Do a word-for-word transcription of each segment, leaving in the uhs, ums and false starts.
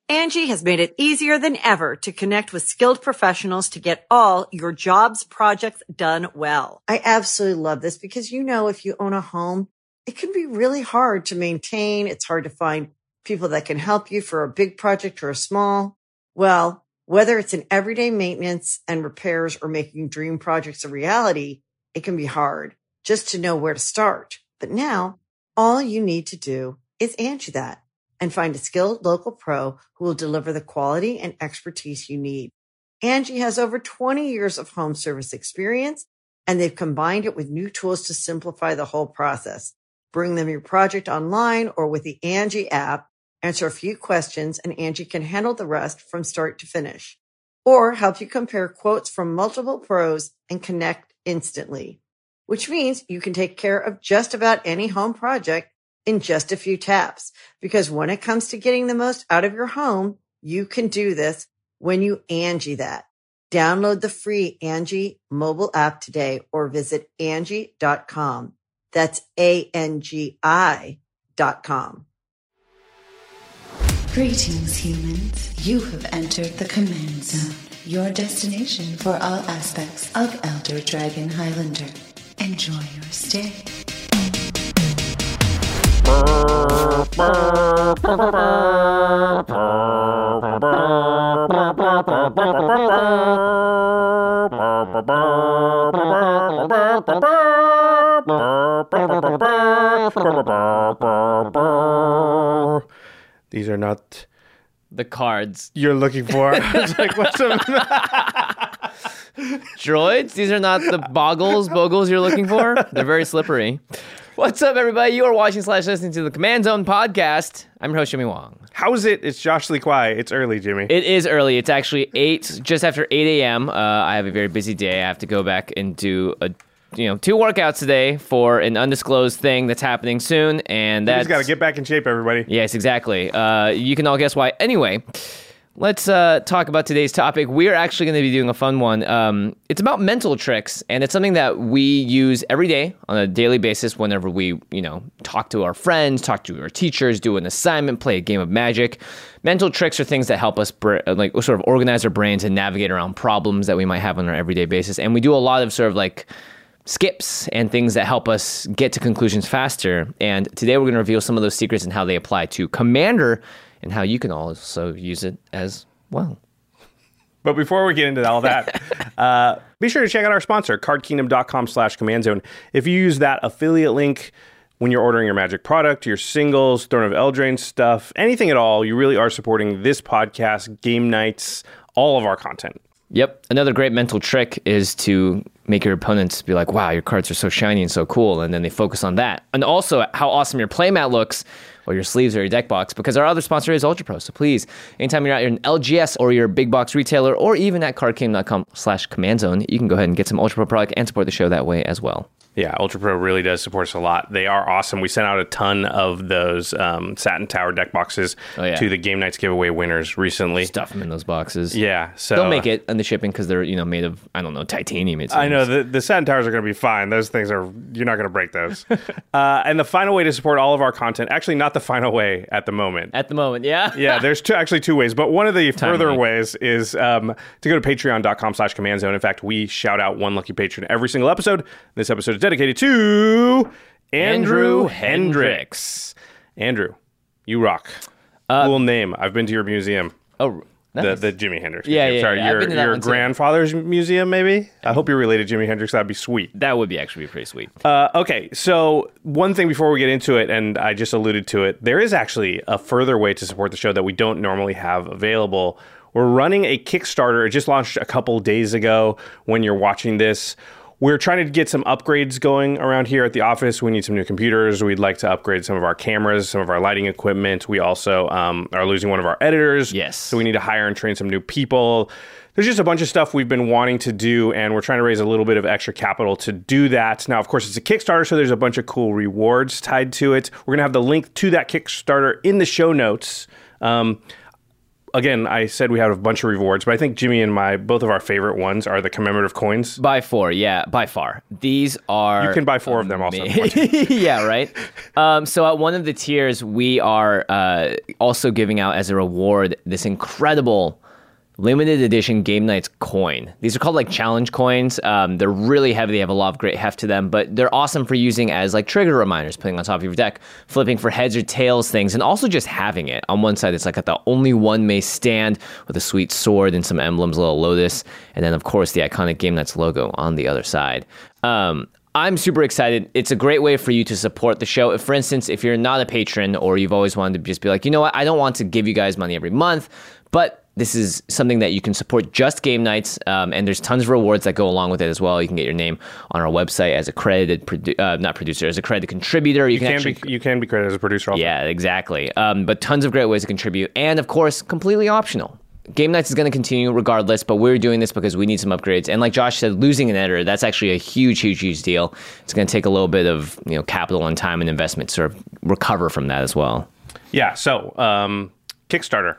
Angie has made it easier than ever to connect with skilled professionals to get all your jobs projects done well. I absolutely love this because, you know, if you own a home, it can be really hard to maintain. It's hard to find people that can help you for a big project or a small. Well, whether it's in everyday maintenance and repairs or making dream projects a reality, it can be hard just to know where to start. But now all you need to do is Angie that and find a skilled local pro who will deliver the quality and expertise you need. Angie has over twenty years of home service experience, and they've combined it with new tools to simplify the whole process. Bring them your project online or with the Angie app, answer a few questions, and Angie can handle the rest from start to finish. Or help you compare quotes from multiple pros and connect instantly, which means you can take care of just about any home project in just a few taps. Because when it comes to getting the most out of your home, you can do this when you Angie that. Download the free Angie mobile app today or visit Angie dot com. That's A N G I dot com. Greetings, humans. You have entered the Command Zone, your destination for all aspects of Elder Dragon Highlander. Enjoy your stay. These are not the cards you're looking for. I was like, what's up? Droids? These are not the boggles, bogles you're looking for? They're very slippery. What's up, everybody? You are watching slash listening to the Command Zone podcast. I'm your host, Jimmy Wong. How is it? It's Josh Lee Kwai. It's early, Jimmy. It is early. It's actually eight, just after eight a.m. Uh, I have a very busy day. I have to go back and do a, you know, two workouts today for an undisclosed thing that's happening soon, and that's... You just got to get back in shape, everybody. Yes, exactly. Uh, you can all guess why. Anyway, let's uh, talk about today's topic. We are actually going to be doing a fun one. Um, it's about mental tricks, and it's something that we use every day on a daily basis whenever we, you know, talk to our friends, talk to our teachers, do an assignment, play a game of Magic. Mental tricks are things that help us br- like sort of organize our brains and navigate around problems that we might have on our everyday basis. And we do a lot of sort of like skips and things that help us get to conclusions faster. And today we're going to reveal some of those secrets and how they apply to Commander and how you can also use it as well. But before we get into all that, uh, be sure to check out our sponsor, cardkingdom.com slash command zone. If you use that affiliate link when you're ordering your Magic product, your singles, Throne of Eldraine stuff, anything at all, you really are supporting this podcast, game nights, all of our content. Yep. Another great mental trick is to make your opponents be like, wow, your cards are so shiny and so cool. And then they focus on that. And also how awesome your playmat looks, or your sleeves or your deck box, because our other sponsor is Ultra Pro. So please, anytime you're at an L G S or your big box retailer, or even at cardkingdom.com slash command zone, you can go ahead and get some Ultra Pro product and support the show that way as well. Yeah, Ultra Pro really does support us a lot. They are awesome. We sent out a ton of those um, Satin Tower deck boxes oh, yeah. to the Game Nights giveaway winners recently. Stuff them in those boxes. Yeah, so they'll make it in the shipping because they're, you know, made of, I don't know, titanium. It seems. I know the the Satin Towers are going to be fine. Those things are, you're not going to break those. uh, and the final way to support all of our content, actually not the final way at the moment. At the moment, yeah. yeah, there's two, actually two ways, but one of the Time further right. ways is um, to go to patreon.com slash command zone. In fact, we shout out one lucky patron every single episode. This episode is dedicated to Andrew, Andrew Hendricks. Andrew, you rock. Uh, cool name. I've been to your museum. Oh, nice. The the Jimi Hendrix Yeah, Museum. yeah, Sorry, yeah. I've your, been to that your one too. grandfather's museum, maybe? I hope you're related to Jimi Hendrix. That'd be sweet. That would be actually pretty sweet. Uh, okay, so one thing before we get into it, and I just alluded to it, there is actually a further way to support the show that we don't normally have available. We're running a Kickstarter. It just launched a couple days ago when you're watching this. We're trying to get some upgrades going around here at the office. We need some new computers. We'd like to upgrade some of our cameras, some of our lighting equipment. We also um, are losing one of our editors. Yes. So we need to hire and train some new people. There's just a bunch of stuff we've been wanting to do, and we're trying to raise a little bit of extra capital to do that. Now, of course, it's a Kickstarter, so there's a bunch of cool rewards tied to it. We're going to have the link to that Kickstarter in the show notes. Um, again, I said we have a bunch of rewards, but I think Jimmy and my, both of our favorite ones are the commemorative coins. By four, yeah, by far. These are... You can buy four of them also. Yeah, right? Um, so at one of the tiers, we are uh, also giving out as a reward this incredible limited edition Game Nights coin. These are called like challenge coins. Um, they're really heavy. They have a lot of great heft to them, but they're awesome for using as like trigger reminders, putting on top of your deck, flipping for heads or tails things, and also just having it. On one side, it's like at the only one may stand with a sweet sword and some emblems, a little lotus, and then of course the iconic Game Nights logo on the other side. Um, I'm super excited. It's a great way for you to support the show. If, for instance, if you're not a patron or you've always wanted to just be like, you know what, I don't want to give you guys money every month, but this is something that you can support just Game Nights, um, and there's tons of rewards that go along with it as well. You can get your name on our website as a credited, produ- uh, not producer, as a credited contributor. You, You can, can actually, be you can be credited as a producer also. yeah, exactly. Um, but tons of great ways to contribute, and of course, completely optional. Game Nights is going to continue regardless, but we're doing this because we need some upgrades. And like Josh said, losing an editor, that's actually a huge, huge, huge deal. It's going to take a little bit of you know capital and time and investment to sort of recover from that as well. Yeah, so um, Kickstarter.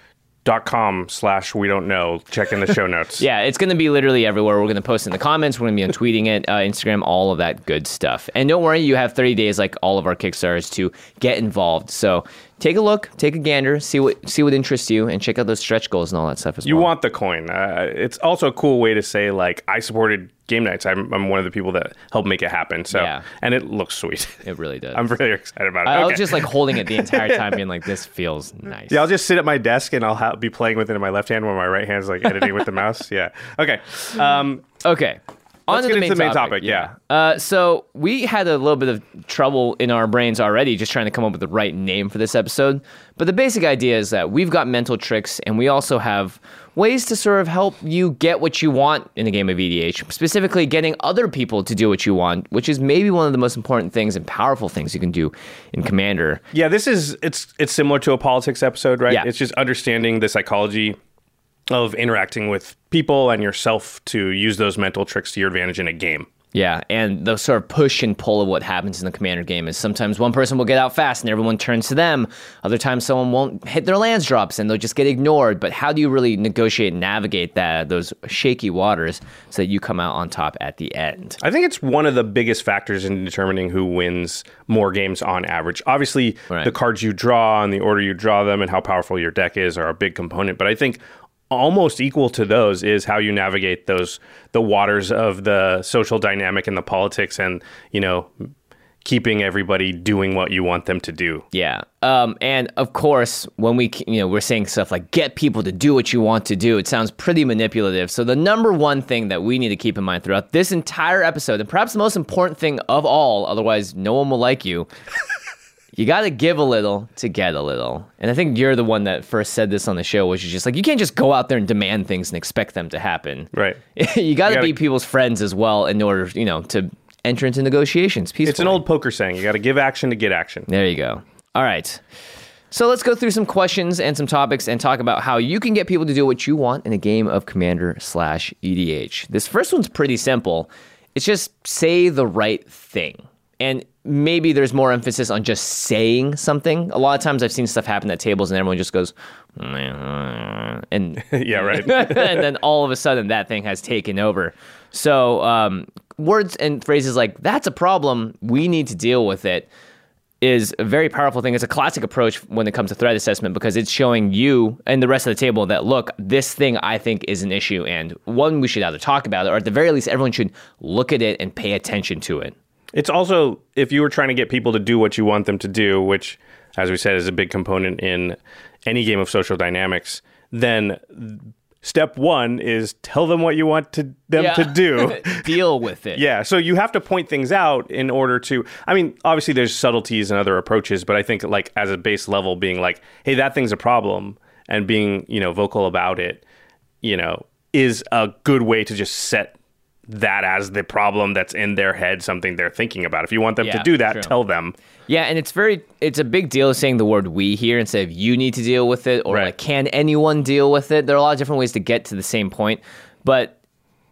dot com slash we don't know. Check in the show notes. Yeah, it's going to be literally everywhere. We're going to post in the comments. We're going to be on tweeting it, uh, Instagram, all of that good stuff. And don't worry, you have thirty days like all of our Kickstarters to get involved. So take a look, take a gander, see what see what interests you, and check out those stretch goals and all that stuff as You well. want the coin. Uh, it's also a cool way to say, like, I supported Game Nights. I'm, I'm one of the people that helped make it happen. So, Yeah. and it looks sweet. It really does. I'm really excited about it. I, I Okay. was just like holding it the entire time, being like, "This feels nice." Yeah, I'll just sit at my desk and I'll ha- be playing with it in my left hand while my right hand's like editing with the mouse. Yeah. Okay. Um, Okay. On Let's to get the main into the main topic. topic, yeah. Uh, so we had a little bit of trouble in our brains already just trying to come up with the right name for this episode. But the basic idea is that we've got mental tricks, and we also have ways to sort of help you get what you want in a game of E D H, specifically getting other people to do what you want, which is maybe one of the most important things and powerful things you can do in Commander. yeah, this is, it's, it's similar to a politics episode, right? Yeah. It's just understanding the psychology of interacting with people and yourself to use those mental tricks to your advantage in a game. Yeah, and the sort of push and pull of what happens in the Commander game is sometimes one person will get out fast and everyone turns to them. Other times someone won't hit their lands drops and they'll just get ignored. But how do you really negotiate and navigate that, those shaky waters, so that you come out on top at the end? I think it's one of the biggest factors in determining who wins more games on average. Obviously, Right. the cards you draw and the order you draw them and how powerful your deck is are a big component. But I think almost equal to those is how you navigate those the waters of the social dynamic and the politics and, you know, keeping everybody doing what you want them to do. Yeah. Um, and of course, when we, you know, we're saying stuff like get people to do what you want to do, it sounds pretty manipulative. So the number one thing that we need to keep in mind throughout this entire episode, and perhaps the most important thing of all, otherwise no one will like you, you got to give a little to get a little. And I think you're the one that first said this on the show, which is just like, you can't just go out there and demand things and expect them to happen. Right. you got to gotta- be people's friends as well in order, you know, to enter into negotiations peacefully. It's an old poker saying. You got to give action to get action. There you go. All right. So let's go through some questions and some topics and talk about how you can get people to do what you want in a game of Commander slash E D H. This first one's pretty simple. It's just say the right thing. And maybe there's more emphasis on just saying something. A lot of times I've seen stuff happen at tables and everyone just goes, and Yeah, right. and then all of a sudden that thing has taken over. So um, words and phrases like, that's a problem, we need to deal with it, is a very powerful thing. It's a classic approach when it comes to threat assessment because it's showing you and the rest of the table that, look, this thing I think is an issue, and one, we should either talk about it, or at the very least, everyone should look at it and pay attention to it. It's also, if you were trying to get people to do what you want them to do, which, as we said, is a big component in any game of social dynamics, then step one is tell them what you want to, them Yeah. to do. Deal with it. Yeah, so you have to point things out in order to, I mean, obviously there's subtleties and other approaches, but I think like as a base level being like, hey, that thing's a problem, and being, you know, vocal about it, you know, is a good way to just set that as the problem that's in their head, something they're thinking about. If you want them Yeah, to do that, true. tell them. Yeah, and it's very, it's a big deal saying the word we here instead of you need to deal with it, or Right. like, can anyone deal with it? There are a lot of different ways to get to the same point, but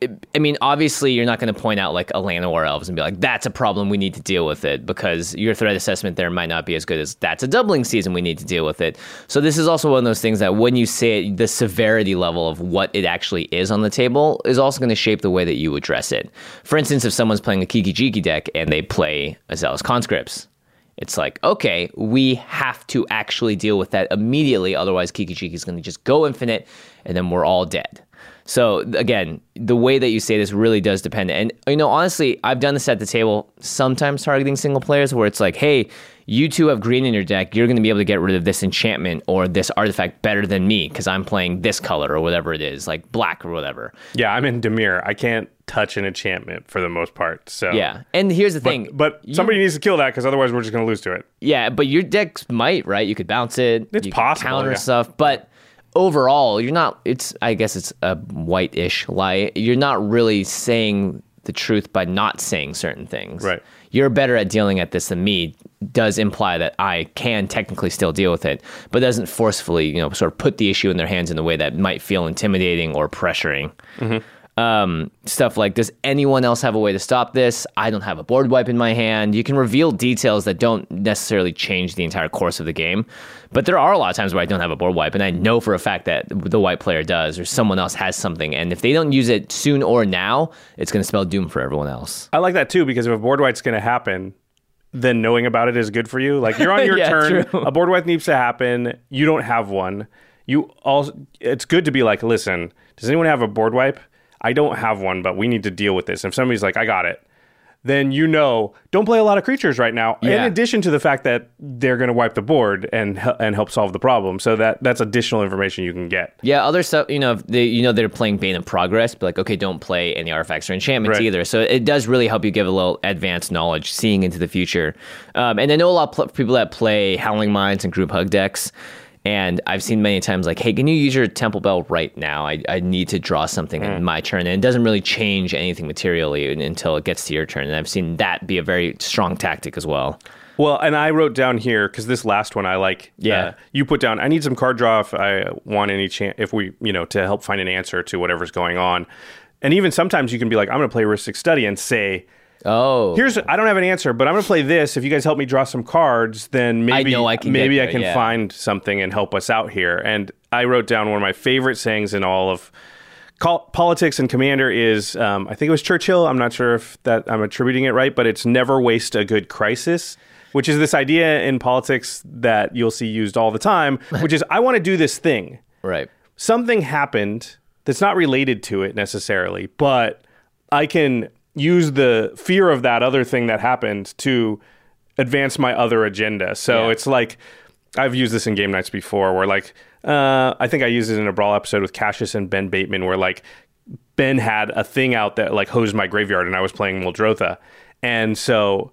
I mean, obviously, you're not going to point out like a Llanowar Elves and be like, that's a problem, we need to deal with it, because your threat assessment there might not be as good as that's a doubling season, we need to deal with it. So this is also one of those things that when you say it, the severity level of what it actually is on the table is also going to shape the way that you address it. For instance, if someone's playing a Kiki Jiki deck and they play a Zealous Conscripts, it's like, okay, we have to actually deal with that immediately, otherwise Kiki Jiki is going to just go infinite, and then we're all dead. So again, the way that you say this really does depend. And, you know, honestly, I've done this at the table, sometimes targeting single players, where it's like, hey, you two have green in your deck, you're going to be able to get rid of this enchantment or this artifact better than me because I'm playing this color or whatever it is, like black or whatever. Yeah, I'm in Dimir. I can't touch an enchantment for the most part. So yeah, and here's the but, thing. But you, somebody needs to kill that, because otherwise we're just going to lose to it. Yeah, but your decks might, right? You could bounce it. It's you possible, counter yeah. stuff, but overall, you're not, it's, I guess it's a white-ish lie. You're not really saying the truth by not saying certain things. Right. You're better at dealing at this than me does imply that I can technically still deal with it, but doesn't forcefully, you know, sort of put the issue in their hands in a way that might feel intimidating or pressuring. Mm-hmm. Um, stuff like, does anyone else have a way to stop this? I don't have a board wipe in my hand. You can reveal details that don't necessarily change the entire course of the game, but there are a lot of times where I don't have a board wipe, and I know for a fact that the white player does, or someone else has something, and if they don't use it soon or now, it's going to spell doom for everyone else. I like that too, because if a board wipe's going to happen, then knowing about it is good for you. Like, you're on your yeah, turn, true. a board wipe needs to happen, you don't have one. You also, it's good to be like, listen, does anyone have a board wipe? I don't have one, but we need to deal with this. And if somebody's like, I got it, then you know, don't play a lot of creatures right now. Yeah. In addition to the fact that they're going to wipe the board and and help solve the problem. So that that's additional information you can get. Yeah, other stuff, you know, if they, you know, they're playing Bane of Progress, but like, okay, don't play any artifacts or enchantments Right. either. So it does really help you give a little advanced knowledge, seeing into the future. Um, and I know a lot of pl- people that play Howling Minds and Group Hug decks. And I've seen many times like, hey, can you use your Temple Bell right now? I, I need to draw something mm. in my turn. And it doesn't really change anything materially until it gets to your turn. And I've seen that be a very strong tactic as well. Well, and I wrote down here, because this last one I like. Yeah. Uh, you put down, I need some card draw if I want any chance, if we, you know, to help find an answer to whatever's going on. And even sometimes you can be like, I'm going to play Rhystic Study and say, oh, here's, I don't have an answer, but I'm going to play this. If you guys help me draw some cards, then maybe I know I can maybe get I there, can yeah. find something and help us out here. And I wrote down one of my favorite sayings in all of Col- politics and Commander is, um, I think it was Churchill. I'm not sure if that I'm attributing it right, but it's never waste a good crisis, which is this idea in politics that you'll see used all the time, which is, I want to do this thing. right. Something happened that's not related to it necessarily, but I can use the fear of that other thing that happened to advance my other agenda. So Yeah. it's like, I've used this in game nights before where like, uh, I think I used it in a Brawl episode with Cassius and Ben Bateman where like Ben had a thing out that like hosed my graveyard and I was playing Muldrotha. And so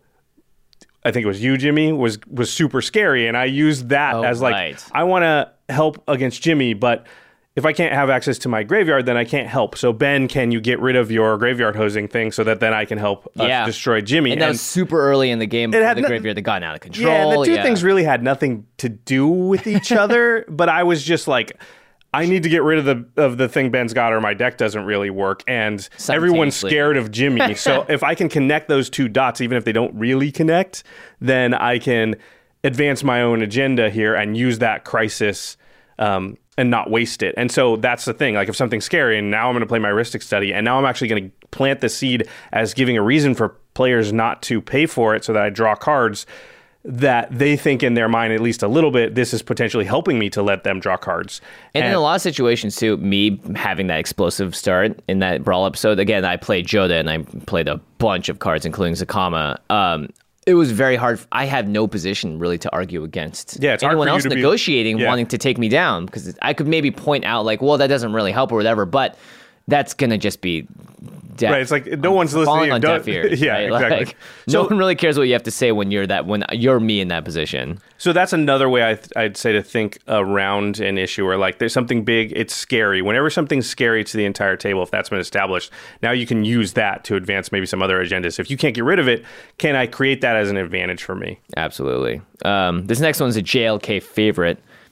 I think it was you, Jimmy, was was super scary. And I used that Oh, as like, right. I want to help against Jimmy, but if I can't have access to my graveyard, then I can't help. So Ben, can you get rid of your graveyard hosing thing so that then I can help us Yeah. destroy Jimmy? And that was super early in the game before had the no- graveyard had gotten out of control. yeah, the two things really had nothing to do with each other, but I was just like, I need to get rid of the of the thing Ben's got or my deck doesn't really work. And everyone's Simultaneously. scared of Jimmy. So if I can connect those two dots, even if they don't really connect, then I can advance my own agenda here and use that crisis um, and not waste it. And so that's the thing. Like if something's scary and now I'm going to play my Rhystic Study and now I'm actually going to plant the seed as giving a reason for players not to pay for it so that I draw cards that they think in their mind at least a little bit, this is potentially helping me to let them draw cards. And, in a lot of situations too, me having that explosive start in that Brawl episode, again, I played Joda and I played a bunch of cards, including Zakama. Um, it was very hard. I have no position really to argue against Yeah, it's hard anyone for you else to be- negotiating, yeah. wanting to take me down, because I could maybe point out like, well, that doesn't really help or whatever, but that's going to just be death. Right, it's like no one's listening. Falling on Don't- deaf ears. Yeah, right? exactly. Like, So- no one really cares what you have to say when you're that when you're me in that position. So that's another way I th- I'd say to think around an issue where like there's something big, it's scary. Whenever something's scary to the entire table, if that's been established, now you can use that to advance maybe some other agendas. If you can't get rid of it, can I create that as an advantage for me? Absolutely. Um, this next one's a J L K favorite.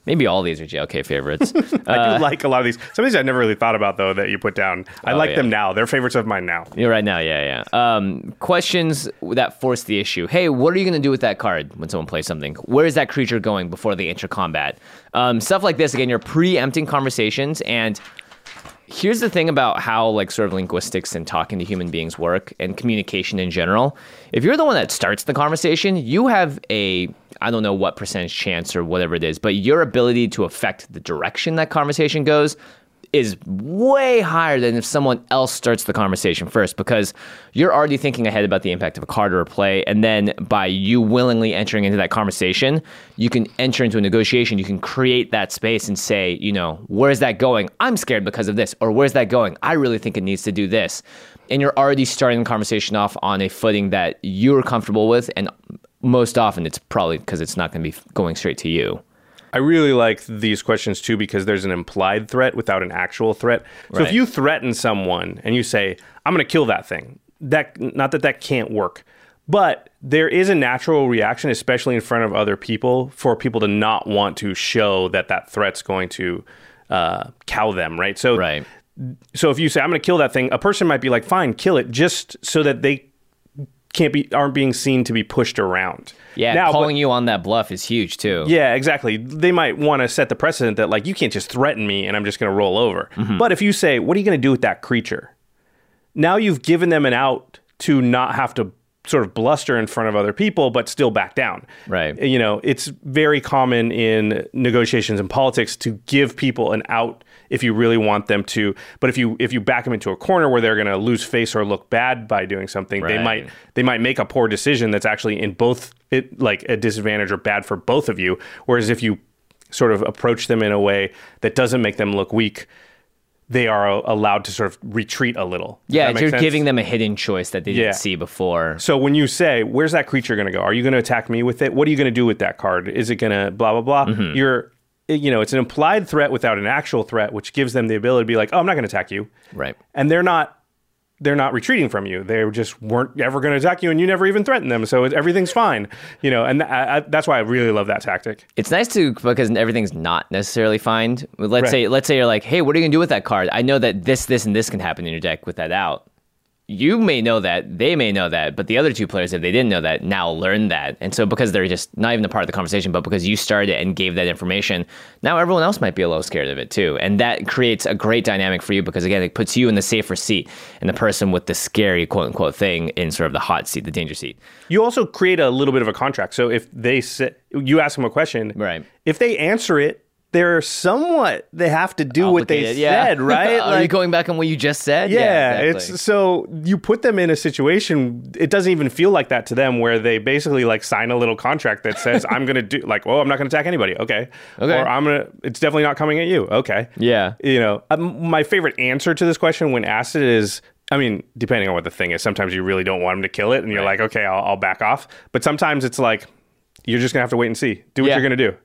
Maybe all these are J L K favorites. I do like a lot of these. Some of these I never really thought about, though, that you put down. I Oh, like yeah. them now. They're favorites of mine now. You're right now, yeah, yeah. Um, questions that force the issue. Hey, what are you going to do with that card when someone plays something? Where is that creature going before they enter combat? Um, stuff like this, again, you're preempting conversations. And here's the thing about how like sort of linguistics and talking to human beings work and communication in general. If you're the one that starts the conversation, you have a, I don't know what percentage chance or whatever it is, but your ability to affect the direction that conversation goes is way higher than if someone else starts the conversation first, because you're already thinking ahead about the impact of a card or a play. And then by you willingly entering into that conversation, you can enter into a negotiation. You can create that space and say, you know, where's that going? I'm scared because of this. Or where's that going? I really think it needs to do this. And you're already starting the conversation off on a footing that you're comfortable with. And most often it's probably because it's not going to be going straight to you. I really like these questions, too, because there's an implied threat without an actual threat. So Right. if you threaten someone and you say, I'm going to kill that thing, that not that that can't work, but there is a natural reaction, especially in front of other people, for people to not want to show that that threat's going to uh, cow them, right? So, Right. so if you say, I'm going to kill that thing, a person might be like, fine, kill it, just so that they can't be aren't being seen to be pushed around. Yeah, Now, calling but- you on that bluff is huge too. Yeah, exactly. They might want to set the precedent that, like, you can't just threaten me and I'm just going to roll over. Mm-hmm. But if you say, what are you going to do with that creature? Now you've given them an out to not have to sort of bluster in front of other people, but still back down. Right. You know, it's very common in negotiations and politics to give people an out if you really want them to. But if you if you back them into a corner where they're going to lose face or look bad by doing something, they Right. might they might make a poor decision that's actually in both it like a disadvantage or bad for both of you. Whereas if you sort of approach them in a way that doesn't make them look weak, they are allowed to sort of retreat a little. Does Yeah, that make you're sense? giving them a hidden choice that they Yeah. didn't see before. So when you say, where's that creature going to go? Are you going to attack me with it? What are you going to do with that card? Is it going to blah, blah, blah? Mm-hmm. You're, you know, it's an implied threat without an actual threat, which gives them the ability to be like, oh, I'm not going to attack you. Right. And they're not, they're not retreating from you. They just weren't ever going to attack you and you never even threatened them. So it, everything's fine, you know, and I, I, that's why I really love that tactic. It's nice to because everything's not necessarily fine. Let's Right. say let's say you're like, hey, what are you gonna do with that card? I know that this, this, and this can happen in your deck with that out. You may know that, they may know that, but the other two players, if they didn't know that, now learn that. And so because they're just not even a part of the conversation, but because you started it and gave that information, now everyone else might be a little scared of it too. And that creates a great dynamic for you because, again, it puts you in the safer seat and the person with the scary quote-unquote thing in sort of the hot seat, the danger seat. You also create a little bit of a contract. So if they say, you ask them a question, Right. if they answer it, they're somewhat, they have to do what they Obligated, yeah. said, right? Are you going back on what you just said? Yeah, exactly. it's so you put them in a situation. It doesn't even feel like that to them, where they basically like sign a little contract that says, "I'm going to do like, well, I'm not going to attack anybody." Okay, Okay. or I'm gonna. It's definitely not coming at you. Okay, Yeah. You know, um, my favorite answer to this question when asked it is, I mean, depending on what the thing is, sometimes you really don't want them to kill it, and you're Right. like, okay, I'll, I'll back off. But sometimes it's like, you're just gonna have to wait and see. Do what Yeah. you're gonna do.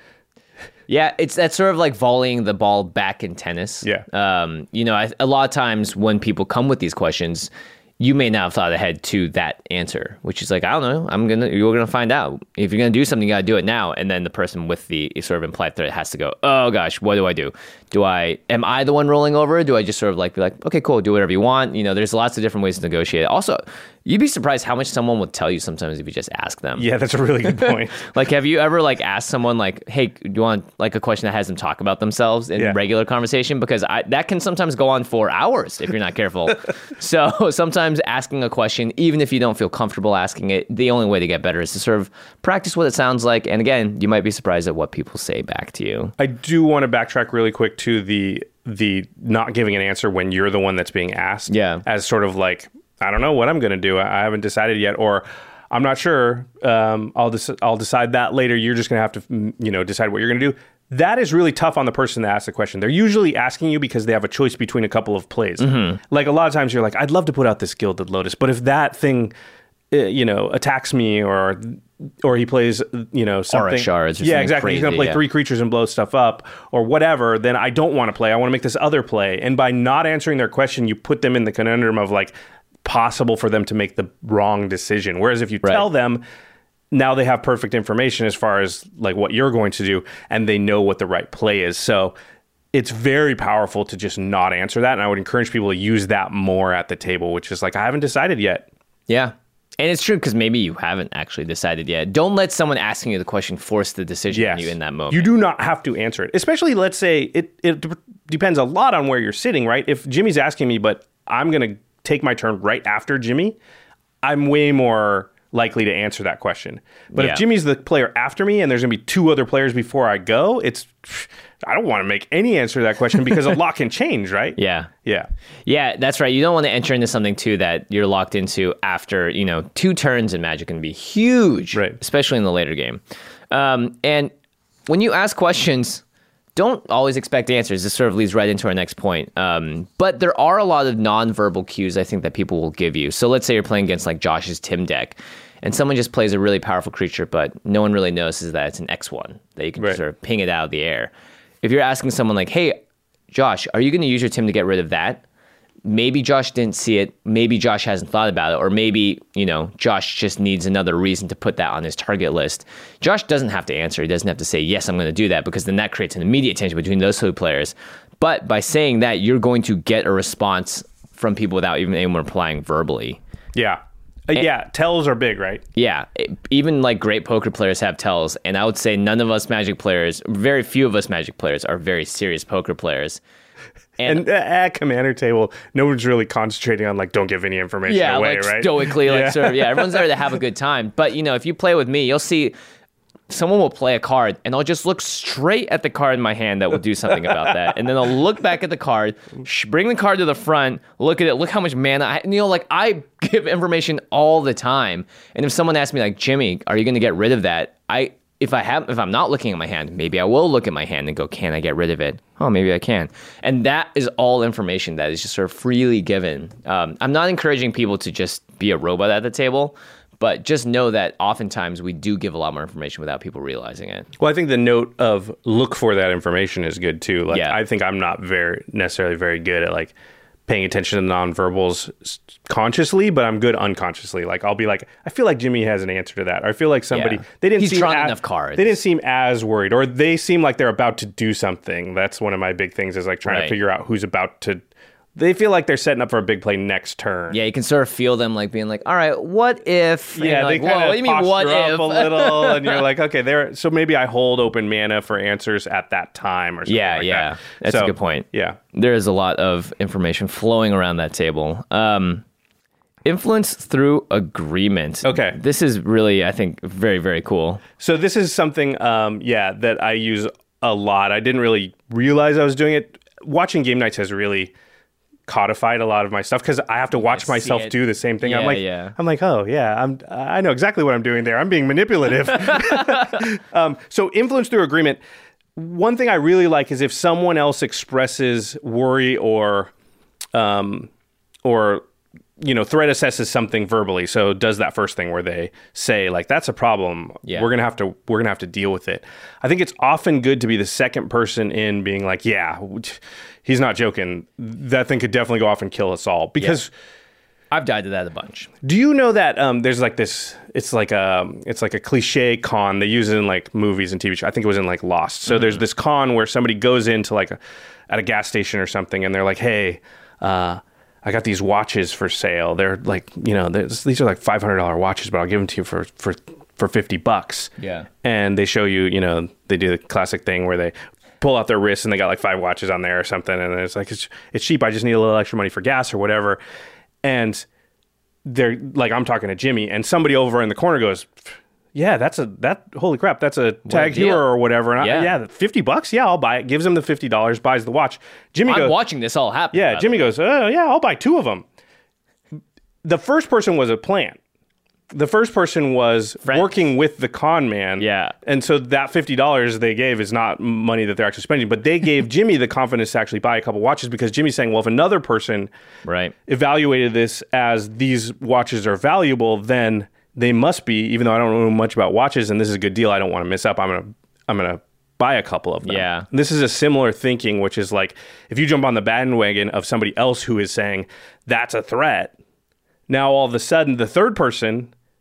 Yeah, it's that's sort of like volleying the ball back in tennis. Yeah. Um, you know, I, a lot of times when people come with these questions, you may not have thought ahead to that answer, which is like, I don't know, I'm gonna, you're gonna find out. If you're gonna do something, you gotta do it now. And then the person with the sort of implied threat has to go, oh gosh, what do I do? Do I, am I the one rolling over? Do I just sort of like be like, okay, cool, do whatever you want? You know, there's lots of different ways to negotiate. Also, you'd be surprised how much someone will tell you sometimes if you just ask them. Yeah, that's a really good point. Like, have you ever like asked someone like, "Hey, do you want like a question that has them talk about themselves in Yeah. regular conversation?" Because I, that can sometimes go on for hours if you're not careful. So sometimes asking a question, even if you don't feel comfortable asking it, the only way to get better is to sort of practice what it sounds like. And again, you might be surprised at what people say back to you. I do want to backtrack really quick to the the not giving an answer when you're the one that's being asked. Yeah. As sort of like, I don't know what I'm going to do. I I haven't decided yet, or I'm not sure. Um, I'll dec- I'll decide that later. You're just going to have to, mm, you know, decide what you're going to do. That is really tough on the person that asks the question. They're usually asking you because they have a choice between a couple of plays. Mm-hmm. Like a lot of times you're like, I'd love to put out this Gilded Lotus, but if that thing, uh, you know, attacks me or or he plays, you know, something. shards or yeah, something exactly. He's going to crazy, play yeah. three creatures and blow stuff up or whatever, then I don't want to play. I want to make this other play. And by not answering their question, you put them in the conundrum of like possible for them to make the wrong decision. Whereas if you Right. tell them, now they have perfect information as far as like what you're going to do, and they know what the right play is. So it's very powerful to just not answer that. And I would encourage people to use that more at the table, which is like, I haven't decided yet. Yeah. And it's true because maybe you haven't actually decided yet. Don't let someone asking you the question force the decision Yes. on you in that moment. You do not have to answer it. Especially, let's say, it, it d- depends a lot on where you're sitting, right? If Jimmy's asking me, but I'm going to take my turn right after Jimmy, I'm way more likely to answer that question. But Yeah. if Jimmy's the player after me and there's going to be two other players before I go, it's I don't want to make any answer to that question because a lot can change, right? Yeah. Yeah. Yeah, that's right. You don't want to enter into something, too, that you're locked into after, you know, two turns in Magic can be huge, Right. especially in the later game. Um, and when you ask questions, don't always expect answers. This sort of leads right into our next point. Um, but there are a lot of nonverbal cues, I think, that people will give you. So let's say you're playing against, like, Josh's Tim deck, and someone just plays a really powerful creature, but no one really notices that it's an X one, that you can Right. just sort of ping it out of the air. If you're asking someone like, hey, Josh, are you going to use your Tim to get rid of that? Maybe Josh didn't see it. Maybe Josh hasn't thought about it. Or maybe, you know, Josh just needs another reason to put that on his target list. Josh doesn't have to answer. He doesn't have to say, yes, I'm going to do that, because then that creates an immediate tension between those two players. But by saying that, you're going to get a response from people without even anyone replying verbally. Yeah. Uh, yeah. Tells are big, right? Yeah, it- even like great poker players have tells, and I would say none of us Magic players, very few of us Magic players, are very serious poker players. And, And uh, at commander table, no one's really concentrating on like, don't give any information yeah, away, like right? stoically, like Yeah. sort of, yeah, everyone's there to have a good time. But you know, if you play with me, you'll see someone will play a card, and I'll just look straight at the card in my hand that will do something about that, and then I'll look back at the card, sh- bring the card to the front, look at it, look how much mana. I, you know, like I give information all the time, and if someone asks me like, Jimmy, are you going to get rid of that? I if I have if I'm not looking at my hand, maybe I will look at my hand and go, can I get rid of it? Oh, maybe I can. And that is all information that is just sort of freely given. Um, I'm not encouraging people to just be a robot at the table, but just know that oftentimes we do give a lot more information without people realizing it. Well, I think the note of look for that information is good too. Like, Yeah. I think I'm not very necessarily very good at like paying attention to nonverbals s- consciously, but I'm good unconsciously. Like, I'll be like, I feel like Jimmy has an answer to that. Or I feel like somebody Yeah. they didn't He's seem drawn as, enough cards. They didn't seem as worried, or they seem like they're about to do something. That's one of my big things, is like trying Right. to figure out who's about to. They feel like they're setting up for a big play next turn. Yeah, you can sort of feel them like being like, all right, what if? And Yeah, you're they like, kind whoa, of what do you mean, what posture if? up a little, and you're like, okay, there. So maybe I hold open mana for answers at that time, or something Yeah, like yeah. that. That's a So, good point. Yeah, There is a lot of information flowing around that table. Um, influence through agreement. Okay. This is really, I think, very, very cool. so this is something, um, yeah, that I use a lot. I didn't really realize I was doing it. Watching game nights has really codified a lot of my stuff, because I have to watch see myself it. do the same thing. I'm Yeah, like, yeah. I'm like, oh yeah, I'm I know exactly what I'm doing there. I'm being manipulative. um, so influence through agreement. One thing I really like is if someone else expresses worry or, um, or you know, threat assesses something verbally. So does that first thing where they say like, that's a problem. Yeah. We're gonna have to we're gonna have to deal with it. I think it's often good to be the second person in, being like, yeah, he's not joking. That thing could definitely go off and kill us all. Because I've died to that a bunch. do you know that um, there's like this? It's like a it's like a cliche con. They use it in like movies and T V shows. I think it was in like Lost. So there's this con where somebody goes into like a, at a gas station or something, and they're like, hey. Uh, I got these watches for sale. They're like, you know, these are like five hundred dollars watches, but I'll give them to you for, for, for fifty bucks. Yeah. And they show you, you know, they do the classic thing where they pull out their wrists and they got like five watches on there or something. And it's like, it's, it's cheap. I just need a little extra money for gas or whatever. And they're like, I'm talking to Jimmy, and somebody over in the corner goes, yeah, that's a, that, holy crap, that's a tag deal. hero or whatever. And Yeah. I, yeah, fifty bucks. Yeah, I'll buy it. Gives him the fifty dollars, buys the watch. Jimmy I'm goes, watching this all happen. yeah, by the Jimmy way. goes, oh, yeah, I'll buy two of them. The first person was a plan. The first person was Friends. working with the con man. Yeah. And so that fifty dollars they gave is not money that they're actually spending, but they gave Jimmy the confidence to actually buy a couple watches, because Jimmy's saying, well, if another person Right. evaluated this as these watches are valuable, then they must be, even though I don't know much about watches and this is a good deal, I don't want to miss up. I'm going to, I'm going to buy a couple of them. Yeah. This is a similar thinking, which is like, if you jump on the bandwagon of somebody else who is saying that's a threat, now all of a sudden the third person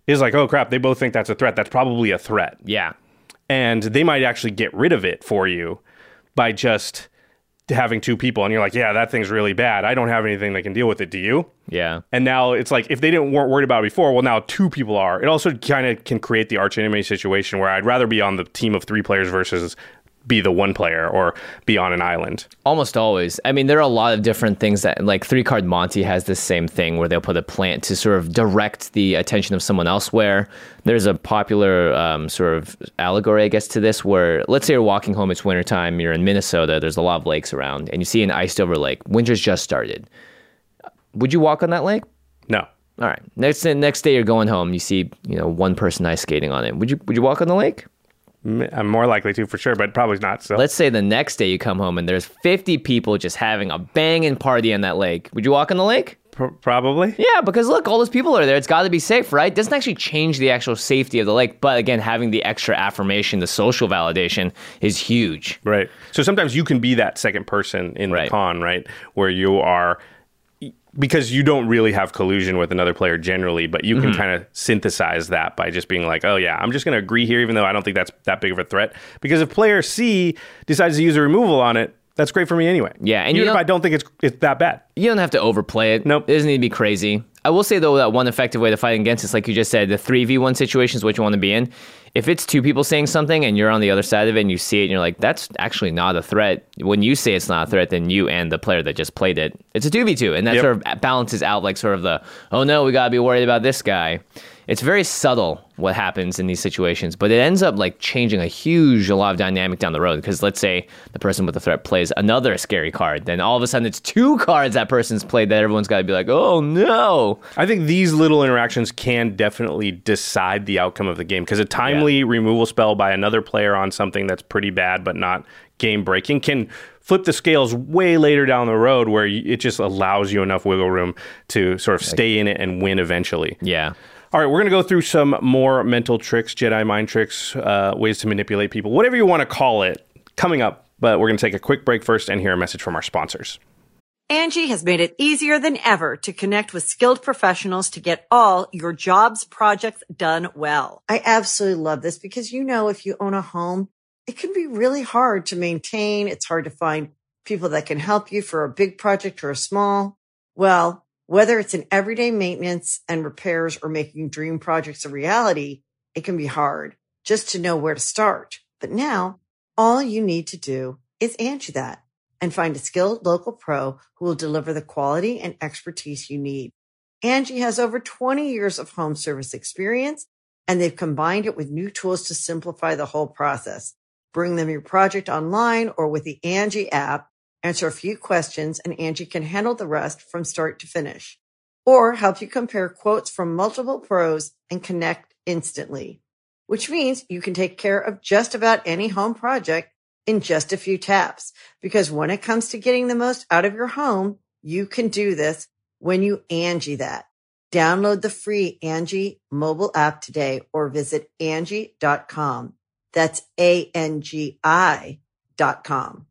is like, oh crap, they both think that's a threat. That's probably a threat. Yeah. And they might actually get rid of it for you by just having two people. And you're like, yeah, that thing's really bad. I don't have anything that can deal with it. Do you? Yeah. And now it's like, if they didn't weren't worried about it before, well, now two people are. It also kind of can create the arch enemy situation where I'd rather be on the team of three players versus be the one player or be on an island. Almost always. I mean, there are a lot of different things that, like Three Card Monty has this same thing where they'll put a plant to sort of direct the attention of someone elsewhere. There's a popular um, sort of allegory, I guess, to this where, let's say you're walking home, it's wintertime, you're in Minnesota, there's a lot of lakes around, and you see an iced over lake. Winter's just started. Would you walk on that lake? No. All right. Next next day you're going home, you see, you know, one person ice skating on it. Would you would you walk on the lake? I'm more likely to for sure, but probably not. So let's say the next day you come home and there's fifty people just having a banging party on that lake. Would you walk on the lake? P- probably. Yeah, because look, all those people are there. It's got to be safe, right? It doesn't actually change the actual safety of the lake. But again, having the extra affirmation, the social validation is huge. Right. So sometimes you can be that second person in right. the con, right? Where you are, because you don't really have collusion with another player generally, but you can mm-hmm. kind of synthesize that by just being like, oh yeah, I'm just going to agree here, even though I don't think that's that big of a threat. Because if player C decides to use a removal on it, that's great for me anyway. Yeah, and even you if I don't think it's it's that bad. You don't have to overplay it. Nope. It doesn't need to be crazy. I will say, though, that one effective way to fight against it, like you just said, the three v one situation is what you want to be in. If it's two people saying something and you're on the other side of it and you see it and you're like, that's actually not a threat. When you say it's not a threat, then you and the player that just played it, it's a two v two. And that yep. sort of balances out like sort of the, oh no, we got to be worried about this guy. It's very subtle what happens in these situations, but it ends up like changing a huge a lot of dynamic down the road. Because let's say the person with the threat plays another scary card, then all of a sudden it's two cards that person's played that everyone's got to be like, oh no. I think these little interactions can definitely decide the outcome of the game, because a timely yeah. removal spell by another player on something that's pretty bad but not game breaking can flip the scales way later down the road, where it just allows you enough wiggle room to sort of stay in it and win eventually. Yeah. All right, we're going to go through some more mental tricks, Jedi mind tricks, uh, ways to manipulate people, whatever you want to call it, coming up. But we're going to take a quick break first and hear a message from our sponsors. Angie has made it easier than ever to connect with skilled professionals to get all your jobs projects done well. I absolutely love this because, you know, if you own a home, it can be really hard to maintain. It's hard to find people that can help you for a big project or a small. Well, whether it's in everyday maintenance and repairs or making dream projects a reality, it can be hard just to know where to start. But now, all you need to do is Angie that and find a skilled local pro who will deliver the quality and expertise you need. Angie has over twenty years of home service experience, and they've combined it with new tools to simplify the whole process. Bring them your project online or with the Angie app. Answer a few questions, and Angie can handle the rest from start to finish. Or help you compare quotes from multiple pros and connect instantly. Which means you can take care of just about any home project in just a few taps. Because when it comes to getting the most out of your home, you can do this when you Angie that. Download the free Angie mobile app today or visit Angie dot com. That's A N G I dot com.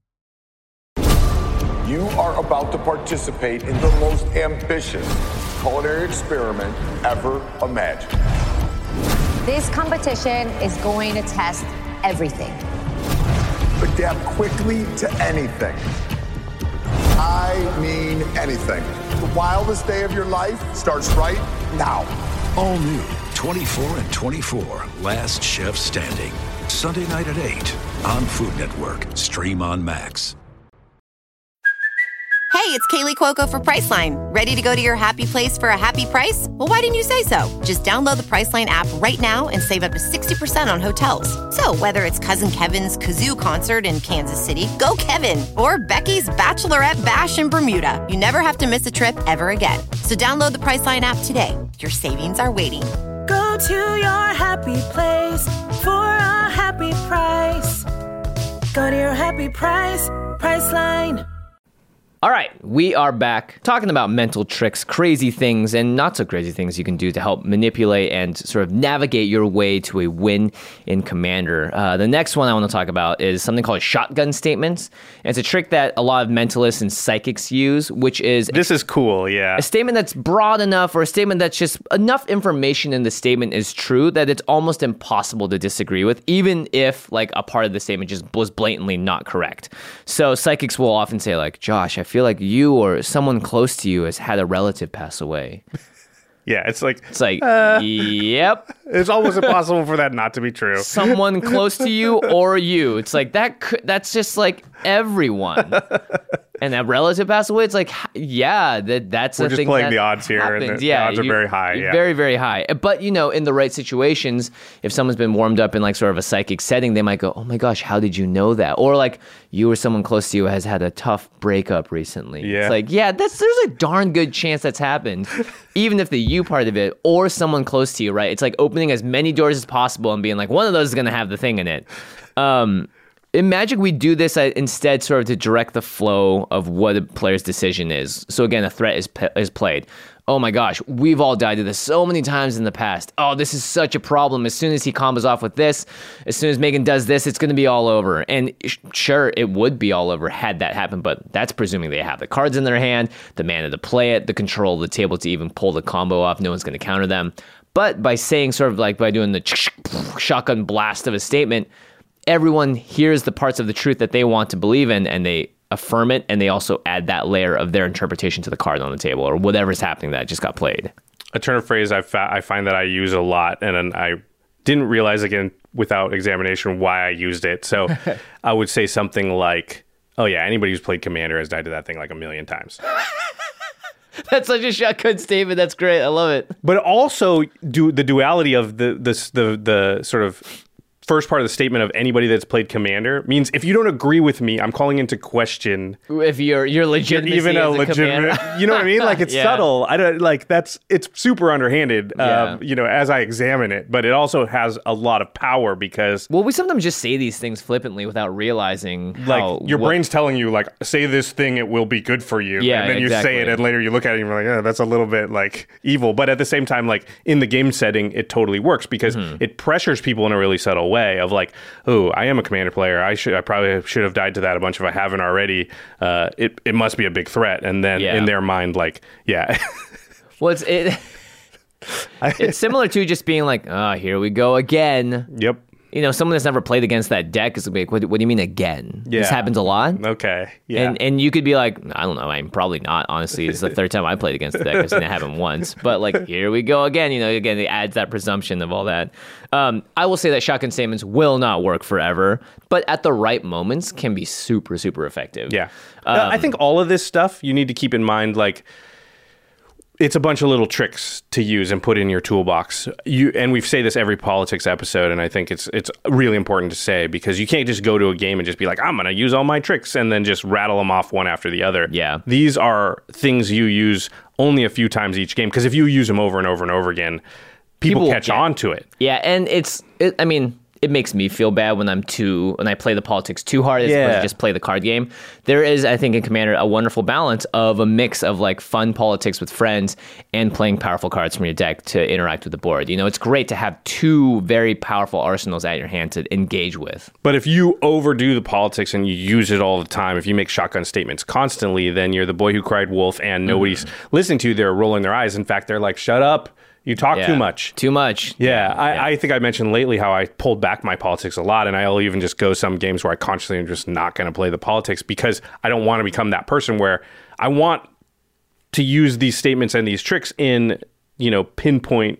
You are about to participate in the most ambitious culinary experiment ever imagined. This competition is going to test everything. Adapt quickly to anything. I mean anything. The wildest day of your life starts right now. All new twenty-four and twenty-four, Last Chef Standing. Sunday night at eight on Food Network. Stream on Max. Hey, it's Kaylee Cuoco for Priceline. Ready to go to your happy place for a happy price? Well, why didn't you say so? Just download the Priceline app right now and save up to sixty percent on hotels. So whether it's Cousin Kevin's Kazoo Concert in Kansas City, go Kevin, or Becky's Bachelorette Bash in Bermuda, you never have to miss a trip ever again. So download the Priceline app today. Your savings are waiting. Go to your happy place for a happy price. Go to your happy price, Priceline. All right, we are back talking about mental tricks, crazy things, and not so crazy things you can do to help manipulate and sort of navigate your way to a win in Commander. Uh, the next one I want to talk about is something called shotgun statements. And it's a trick that a lot of mentalists and psychics use, which is... This is cool, yeah. A statement that's broad enough, or a statement that's just enough information in the statement is true that it's almost impossible to disagree with, even if like a part of the statement just was blatantly not correct. So psychics will often say like, Josh, I feel like you or someone close to you has had a relative pass away. Yeah, it's like... It's like, uh, yep. It's almost impossible for that not to be true. Someone close to you or you. It's like, that. Could, that's just like everyone. And that relative passed away, it's like, yeah, that that's We're a just thing playing that the odds here, happens. and the, yeah, the odds are you, very high. Yeah. Very, very high. But, you know, in the right situations, if someone's been warmed up in like sort of a psychic setting, they might go, oh my gosh, how did you know that? Or like you or someone close to you has had a tough breakup recently. Yeah. It's like, yeah, that's there's a darn good chance that's happened, even if the you part of it or someone close to you, right? It's like opening as many doors as possible and being like, one of those is going to have the thing in it. Um, In Magic, we do this uh, instead sort of to direct the flow of what a player's decision is. So again, a threat is pe- is played. Oh my gosh, we've all died to this so many times in the past. Oh, this is such a problem. As soon as he combos off with this, as soon as Megan does this, it's going to be all over. And sh- sure, it would be all over had that happened, but that's presuming they have the cards in their hand, the mana to play it, the control of the table to even pull the combo off. No one's going to counter them. But by saying sort of like by doing the shotgun blast of a statement, everyone hears the parts of the truth that they want to believe in and they affirm it, and they also add that layer of their interpretation to the card on the table or whatever's happening that just got played. A turn of phrase I, fa- I find that I use a lot, and I didn't realize again without examination why I used it. So I would say something like, oh yeah, anybody who's played Commander has died to that thing like a million times. That's such a shotgun statement. That's great. I love it. But also do the duality of the the the, the sort of first part of the statement of anybody that's played Commander means if you don't agree with me, I'm calling into question if you're you're legitimacy even a as a legitimate. commander. You know what I mean? Like it's Yeah. subtle. I don't like that's it's super underhanded. Yeah. Um, you know, as I examine it, but it also has a lot of power because Well, we sometimes just say these things flippantly without realizing like how, your what- brain's telling you like say this thing, it will be good for you. Yeah, and then you exactly. say it, and later you look at it and you're like, oh, that's a little bit like evil. But at the same time, like in the game setting, it totally works because Mm-hmm. it pressures people in a really subtle way of like, oh, I am a Commander player. I should, I probably should have died to that a bunch if I haven't already. Uh, it it must be a big threat. And then Yeah. in their mind, like, yeah. Well, it's it. It's similar to just being like, oh, here we go again. Yep. You know, someone that's never played against that deck is gonna be like, what, what do you mean again? This Yeah. happens a lot. Okay. Yeah. And and you could be like, I don't know, I'm probably not. Honestly, it's the third time I played against the deck. I've seen it happen once. But like, here we go again. You know, again, it adds that presumption of all that. Um, I will say that shotgun statements will not work forever, but at the right moments can be super, super effective. Yeah. Uh, I think all of this stuff you need to keep in mind, like, it's a bunch of little tricks to use and put in your toolbox. You and we say this every politics episode, and I think it's it's really important to say because you can't just go to a game and just be like, I'm going to use all my tricks and then just rattle them off one after the other. Yeah. These are things you use only a few times each game because if you use them over and over and over again, people, People catch get- on to it. Yeah, and it's, it, I mean, it makes me feel bad when I'm too, when I play the politics too hard as opposed Yeah. to just play the card game. There is, I think, in Commander, a wonderful balance of a mix of like fun politics with friends and playing powerful cards from your deck to interact with the board. You know, it's great to have two very powerful arsenals at your hand to engage with. But if you overdo the politics and you use it all the time, if you make shotgun statements constantly, then you're the boy who cried wolf and nobody's listening to you. They're rolling their eyes. In fact, they're like, shut up. You talk Yeah. too much. Too much. Yeah, I, I think I mentioned lately how I pulled back my politics a lot, and I'll even just go some games where I consciously am just not going to play the politics because I don't want to become that person where I want to use these statements and these tricks in, you know, pinpoint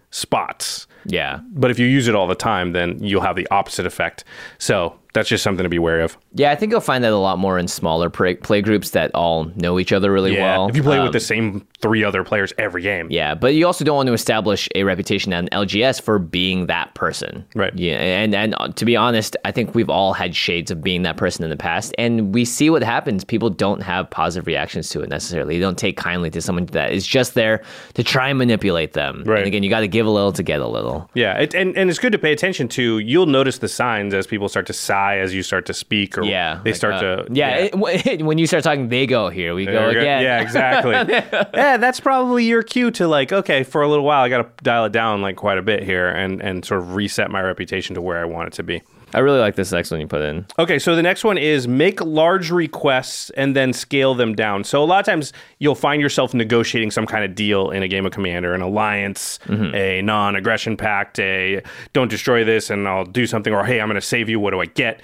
spots. Yeah. But if you use it all the time, then you'll have the opposite effect. So that's just something to be wary of. Yeah, I think you'll find that a lot more in smaller play, play groups that all know each other really Yeah, well. if you play Um, with the same three other players every game. Yeah, but you also don't want to establish a reputation at an L G S for being that person. Right. Yeah, and and uh, to be honest, I think we've all had shades of being that person in the past, and we see what happens. People don't have positive reactions to it necessarily. They don't take kindly to someone that is just there to try and manipulate them. Right. And again, you got to give a little to get a little. Yeah, it, and, and it's good to pay attention to. You'll notice the signs as people start to sigh die as you start to speak, or yeah, they like, start uh, to yeah. yeah. It, when you start talking, they go here. We go again. Yeah, exactly. Yeah, that's probably your cue to like, okay, for a little while, I got to dial it down like quite a bit here, and and sort of reset my reputation to where I want it to be. I really like this next one you put in. Okay, so the next one is make large requests and then scale them down. So a lot of times you'll find yourself negotiating some kind of deal in a game of Commander, an alliance, mm-hmm. a non-aggression pact, a don't destroy this and I'll do something, or hey, I'm going to save you, what do I get?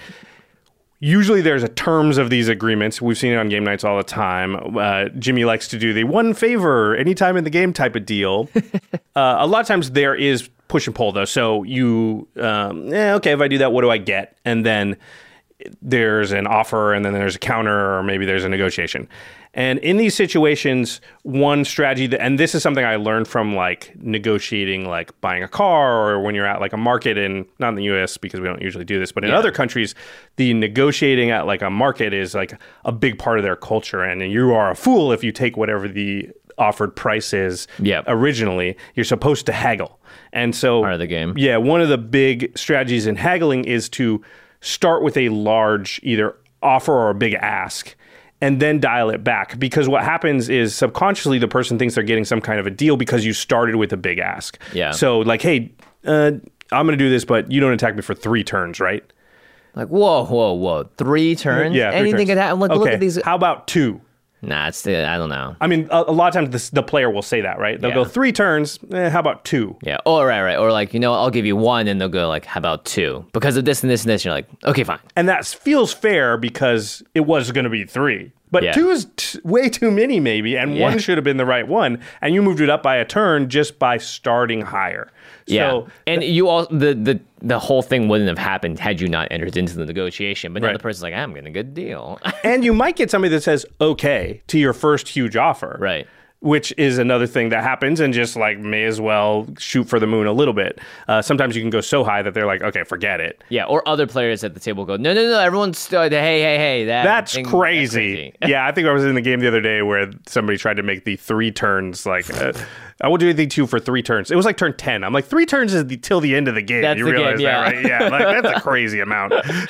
Usually there's a terms of these agreements. We've seen it on game nights all the time. Uh, Jimmy likes to do the one favor anytime in the game type of deal. uh, a lot of times there is push and pull, though. So you, um, eh, okay, if I do that, what do I get? And then there's an offer, and then there's a counter, or maybe there's a negotiation. And in these situations, one strategy, that, and this is something I learned from like negotiating, like buying a car, or when you're at like a market in, not in the U S because we don't usually do this, but in yeah. other countries, the negotiating at like a market is like a big part of their culture. And you are a fool if you take whatever the offered price is yep. originally. You're supposed to haggle. And so, part of the game. Yeah, one of the big strategies in haggling is to start with a large either offer or a big ask, and then dial it back. Because what happens is subconsciously the person thinks they're getting some kind of a deal because you started with a big ask. Yeah. So like, hey, uh, I'm going to do this, but you don't attack me for three turns, right? Like, whoa, whoa, whoa, three turns? Yeah, three anything turns. could happen. Like, okay. look at these. How about two? Nah, it's the, I don't know. I mean, a, a lot of times this, the player will say that, right? They'll yeah. go three turns. Eh, how about two? Yeah. Oh, right, right. Or like, you know, I'll give you one, and they'll go like, how about two? Because of this and this and this. You're like, okay, fine. And that feels fair because it was going to be three. But yeah. two is t- way too many, maybe, and yeah. one should have been the right one. And you moved it up by a turn just by starting higher. Yeah, so, and th- you all the, the the whole thing wouldn't have happened had you not entered into the negotiation. But now right. the person's like, I'm getting a good deal. And you might get somebody that says okay to your first huge offer, right? Which is another thing that happens, and just like may as well shoot for the moon a little bit. Uh, sometimes you can go so high that they're like, okay, forget it. Yeah, or other players at the table go, no, no, no, everyone's stood. Hey, hey, hey, that that's thing, crazy. That's crazy. Yeah, I think I was in the game the other day where somebody tried to make the three turns like. Uh, I will do the two for three turns. It was like turn ten. I'm like, three turns is the, till the end of the game. That's you the realize game, yeah. that, right? Yeah, like, that's a crazy amount.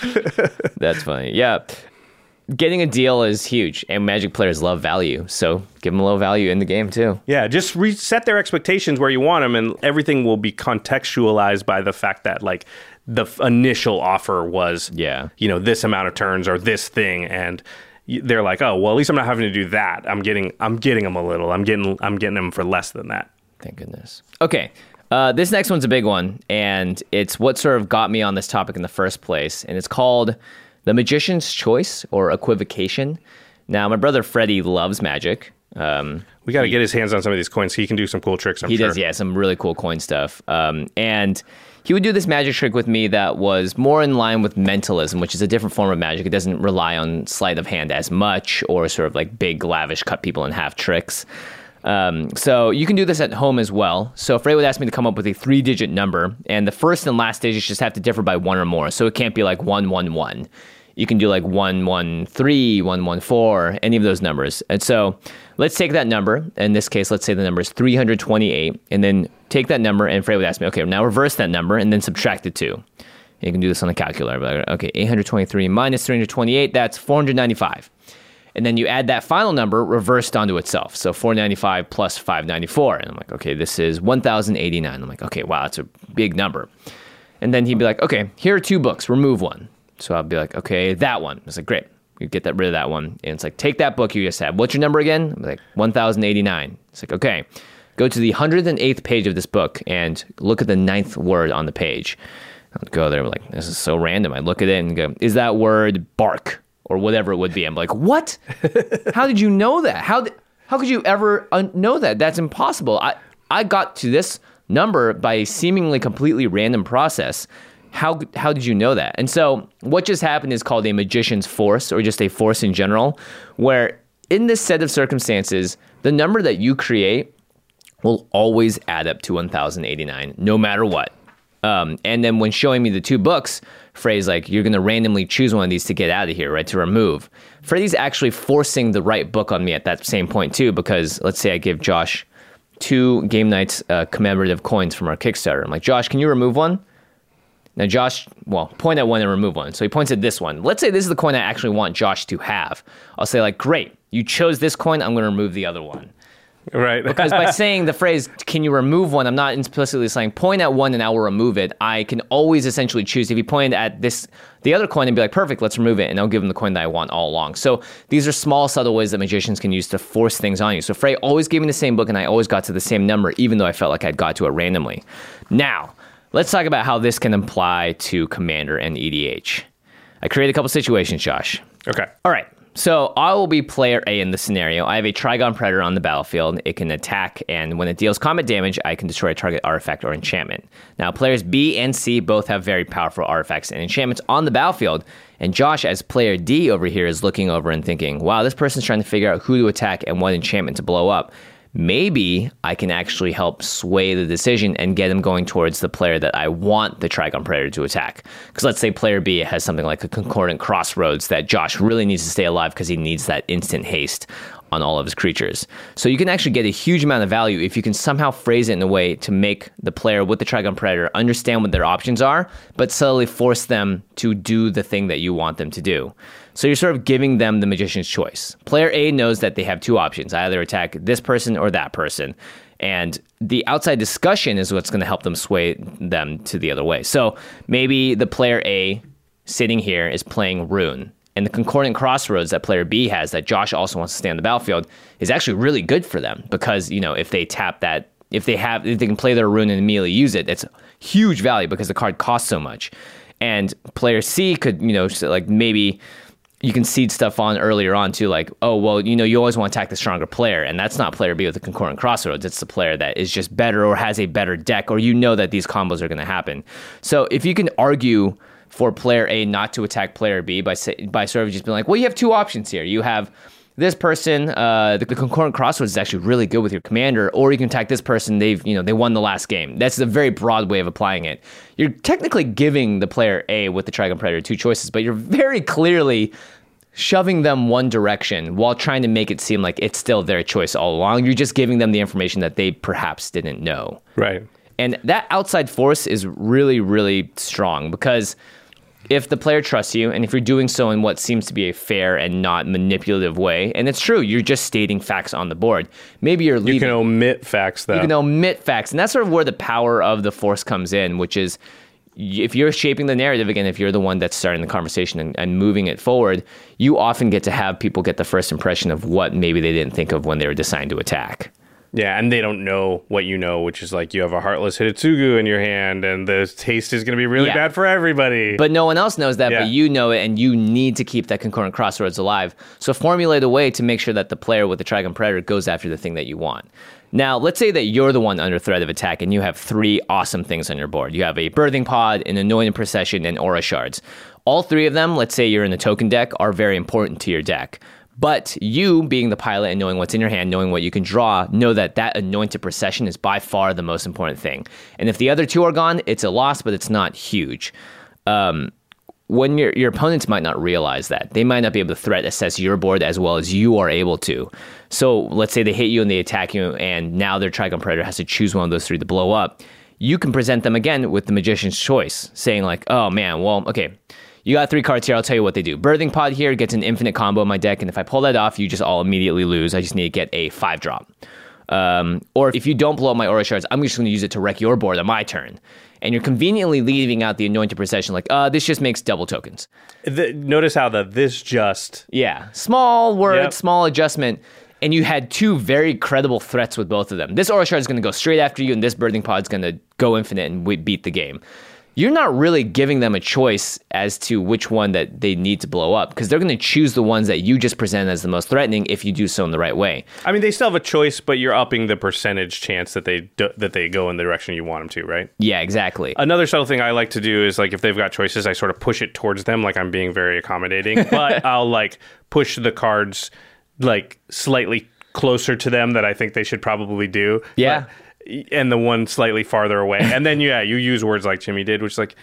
That's funny. Yeah. Getting a deal is huge, and Magic players love value. So give them a little value in the game, too. Yeah, just reset their expectations where you want them, and everything will be contextualized by the fact that, like, the f- initial offer was, yeah. you know, this amount of turns or this thing, and they're like, oh, well, at least I'm not having to do that. I'm getting, I'm getting them a little. I'm getting, I'm getting them for less than that. Thank goodness. Okay, uh, this next one's a big one, and it's what sort of got me on this topic in the first place, and it's called The Magician's Choice, or Equivocation. Now, my brother Freddie loves Magic. Um, we got to he, get his hands on some of these coins. He can do some cool tricks, I'm he sure. He does, yeah, some really cool coin stuff. Um, and he would do this magic trick with me that was more in line with mentalism, which is a different form of magic. It doesn't rely on sleight of hand as much, or sort of like big, lavish, cut people in half tricks. Um, so you can do this at home as well. So Freddie would ask me to come up with a three-digit number, and the first and last digits just have to differ by one or more. So it can't be like one one one. You can do like one one three, one one four, any of those numbers. And so let's take that number. In this case, let's say the number is three hundred twenty-eight, and then take that number, and Freddie would ask me, okay, now reverse that number, and then subtract the two. And you can do this on the calculator. Like, okay, eight hundred twenty-three minus three hundred twenty-eight, that's four hundred ninety-five. And then you add that final number reversed onto itself. So four hundred ninety-five plus five hundred ninety-four. And I'm like, okay, this is one thousand eighty-nine. I'm like, okay, wow, that's a big number. And then he'd be like, okay, here are two books, remove one. So I'll be like, okay, that one. I was like, great. You get that rid of that one. And it's like, take that book you just had. What's your number again? I'm like, one thousand eighty-nine. It's like, okay, go to the one hundred eighth page of this book and look at the ninth word on the page. I'd go there, like, this is so random. I look at it and go, is that word bark? Or whatever it would be. I'm like, what? How did you know that? How did, how could you ever un- know that? That's impossible. I, I got to this number by a seemingly completely random process. How how did you know that? And so what just happened is called a magician's force, or just a force in general, where in this set of circumstances, the number that you create will always add up to one thousand eighty-nine, no matter what. Um, and then when showing me the two books, Freddie's like, you're going to randomly choose one of these to get out of here, right, to remove. Freddie's actually forcing the right book on me at that same point, too, because let's say I give Josh two Game Nights uh, commemorative coins from our Kickstarter. I'm like, Josh, can you remove one? Now, Josh, well, point at one and remove one. So he points at this one. Let's say this is the coin I actually want Josh to have. I'll say like, great, you chose this coin. I'm going to remove the other one. Right. Because by saying the phrase, can you remove one, I'm not implicitly saying point at one and I will remove it. I can always essentially choose. If you point at this, the other coin and be like, perfect, let's remove it. And I'll give him the coin that I want all along. So these are small, subtle ways that magicians can use to force things on you. So Frey always gave me the same book and I always got to the same number, even though I felt like I'd got to it randomly. Now, let's talk about how this can apply to Commander and E D H. I created a couple situations, Josh. Okay. All right. So I will be player A in this scenario. I have a Trigon Predator on the battlefield. It can attack, and when it deals combat damage, I can destroy a target artifact or enchantment. Now, players B and C both have very powerful artifacts and enchantments on the battlefield, and Josh, as player D over here, is looking over and thinking, wow, this person's trying to figure out who to attack and what enchantment to blow up. Maybe I can actually help sway the decision and get him going towards the player that I want the Trigon Predator to attack. Because let's say player B has something like a Concordant Crossroads that Josh really needs to stay alive because he needs that instant haste on all of his creatures. So you can actually get a huge amount of value if you can somehow phrase it in a way to make the player with the Trigon Predator understand what their options are, but subtly force them to do the thing that you want them to do. So you're sort of giving them the magician's choice. Player A knows that they have two options, either attack this person or that person. And the outside discussion is what's going to help them sway them to the other way. So maybe the player A sitting here is playing Rune. And the Concordant Crossroads that player B has that Josh also wants to stay on the battlefield is actually really good for them. Because, you know, if they tap that, if they have, if they can play their Rune and immediately use it, it's huge value because the card costs so much. And player C could, you know, like maybe you can seed stuff on earlier on too, like, oh, well, you know, you always want to attack the stronger player, and that's not player B with the Concordant Crossroads. It's the player that is just better or has a better deck, or you know that these combos are going to happen. So if you can argue for player A not to attack player B by say, by sort of just being like, well, you have two options here. You have this person, uh, the Concordant Crossroads is actually really good with your commander, or you can attack this person. They've, you know, they won the last game. That's a very broad way of applying it. You're technically giving the player A with the Trigon Predator two choices, but you're very clearly shoving them one direction while trying to make it seem like it's still their choice all along. You're just giving them the information that they perhaps didn't know. Right. And that outside force is really, really strong because if the player trusts you, and if you're doing so in what seems to be a fair and not manipulative way, and it's true, you're just stating facts on the board. Maybe you're leaving. You can omit facts, though. You can omit facts. And that's sort of where the power of the force comes in, which is if you're shaping the narrative, again, if you're the one that's starting the conversation and, and moving it forward, you often get to have people get the first impression of what maybe they didn't think of when they were deciding to attack. Yeah, and they don't know what you know, which is like you have a Heartless Hitotsugu in your hand, and the taste is going to be really Yeah. bad for everybody. But no one else knows that, Yeah. but you know it, and you need to keep that Concordant Crossroads alive. So formulate a way to make sure that the player with the Trigon Predator goes after the thing that you want. Now, let's say that you're the one under threat of attack, and you have three awesome things on your board. You have a Birthing Pod, an Anointed Procession, and Aura Shards. All three of them, let's say you're in the token deck, are very important to your deck. But you, being the pilot and knowing what's in your hand, knowing what you can draw, know that that Anointed Procession is by far the most important thing. And if the other two are gone, it's a loss, but it's not huge. Um, when your your opponents might not realize that. They might not be able to threat assess your board as well as you are able to. So let's say they hit you and they attack you, and now their Trigon Predator has to choose one of those three to blow up. You can present them again with the Magician's Choice, saying like, oh man, well, okay, you got three cards here. I'll tell you what they do. Birthing Pod here gets an infinite combo in my deck, and if I pull that off, you just all immediately lose. I just need to get a five drop. Um, or if you don't blow up my Aura Shards, I'm just going to use it to wreck your board on my turn. And you're conveniently leaving out the Anointed Procession, like, uh, this just makes double tokens. The, notice how the this just... Yeah, small word, Yep. small adjustment. And you had two very credible threats with both of them. This Aura Shard is going to go straight after you, and this Birthing Pod is going to go infinite and we beat the game. You're not really giving them a choice as to which one that they need to blow up, because they're going to choose the ones that you just present as the most threatening if you do so in the right way. I mean, they still have a choice, but you're upping the percentage chance that they do, that they go in the direction you want them to, right? Yeah, exactly. Another subtle thing I like to do is, like, if they've got choices, I sort of push it towards them, like I'm being very accommodating, but I'll, like, push the cards, like, slightly closer to them that I think they should probably do. Yeah. But, and the one slightly farther away. And then, yeah, you use words like Jimmy did, which is like,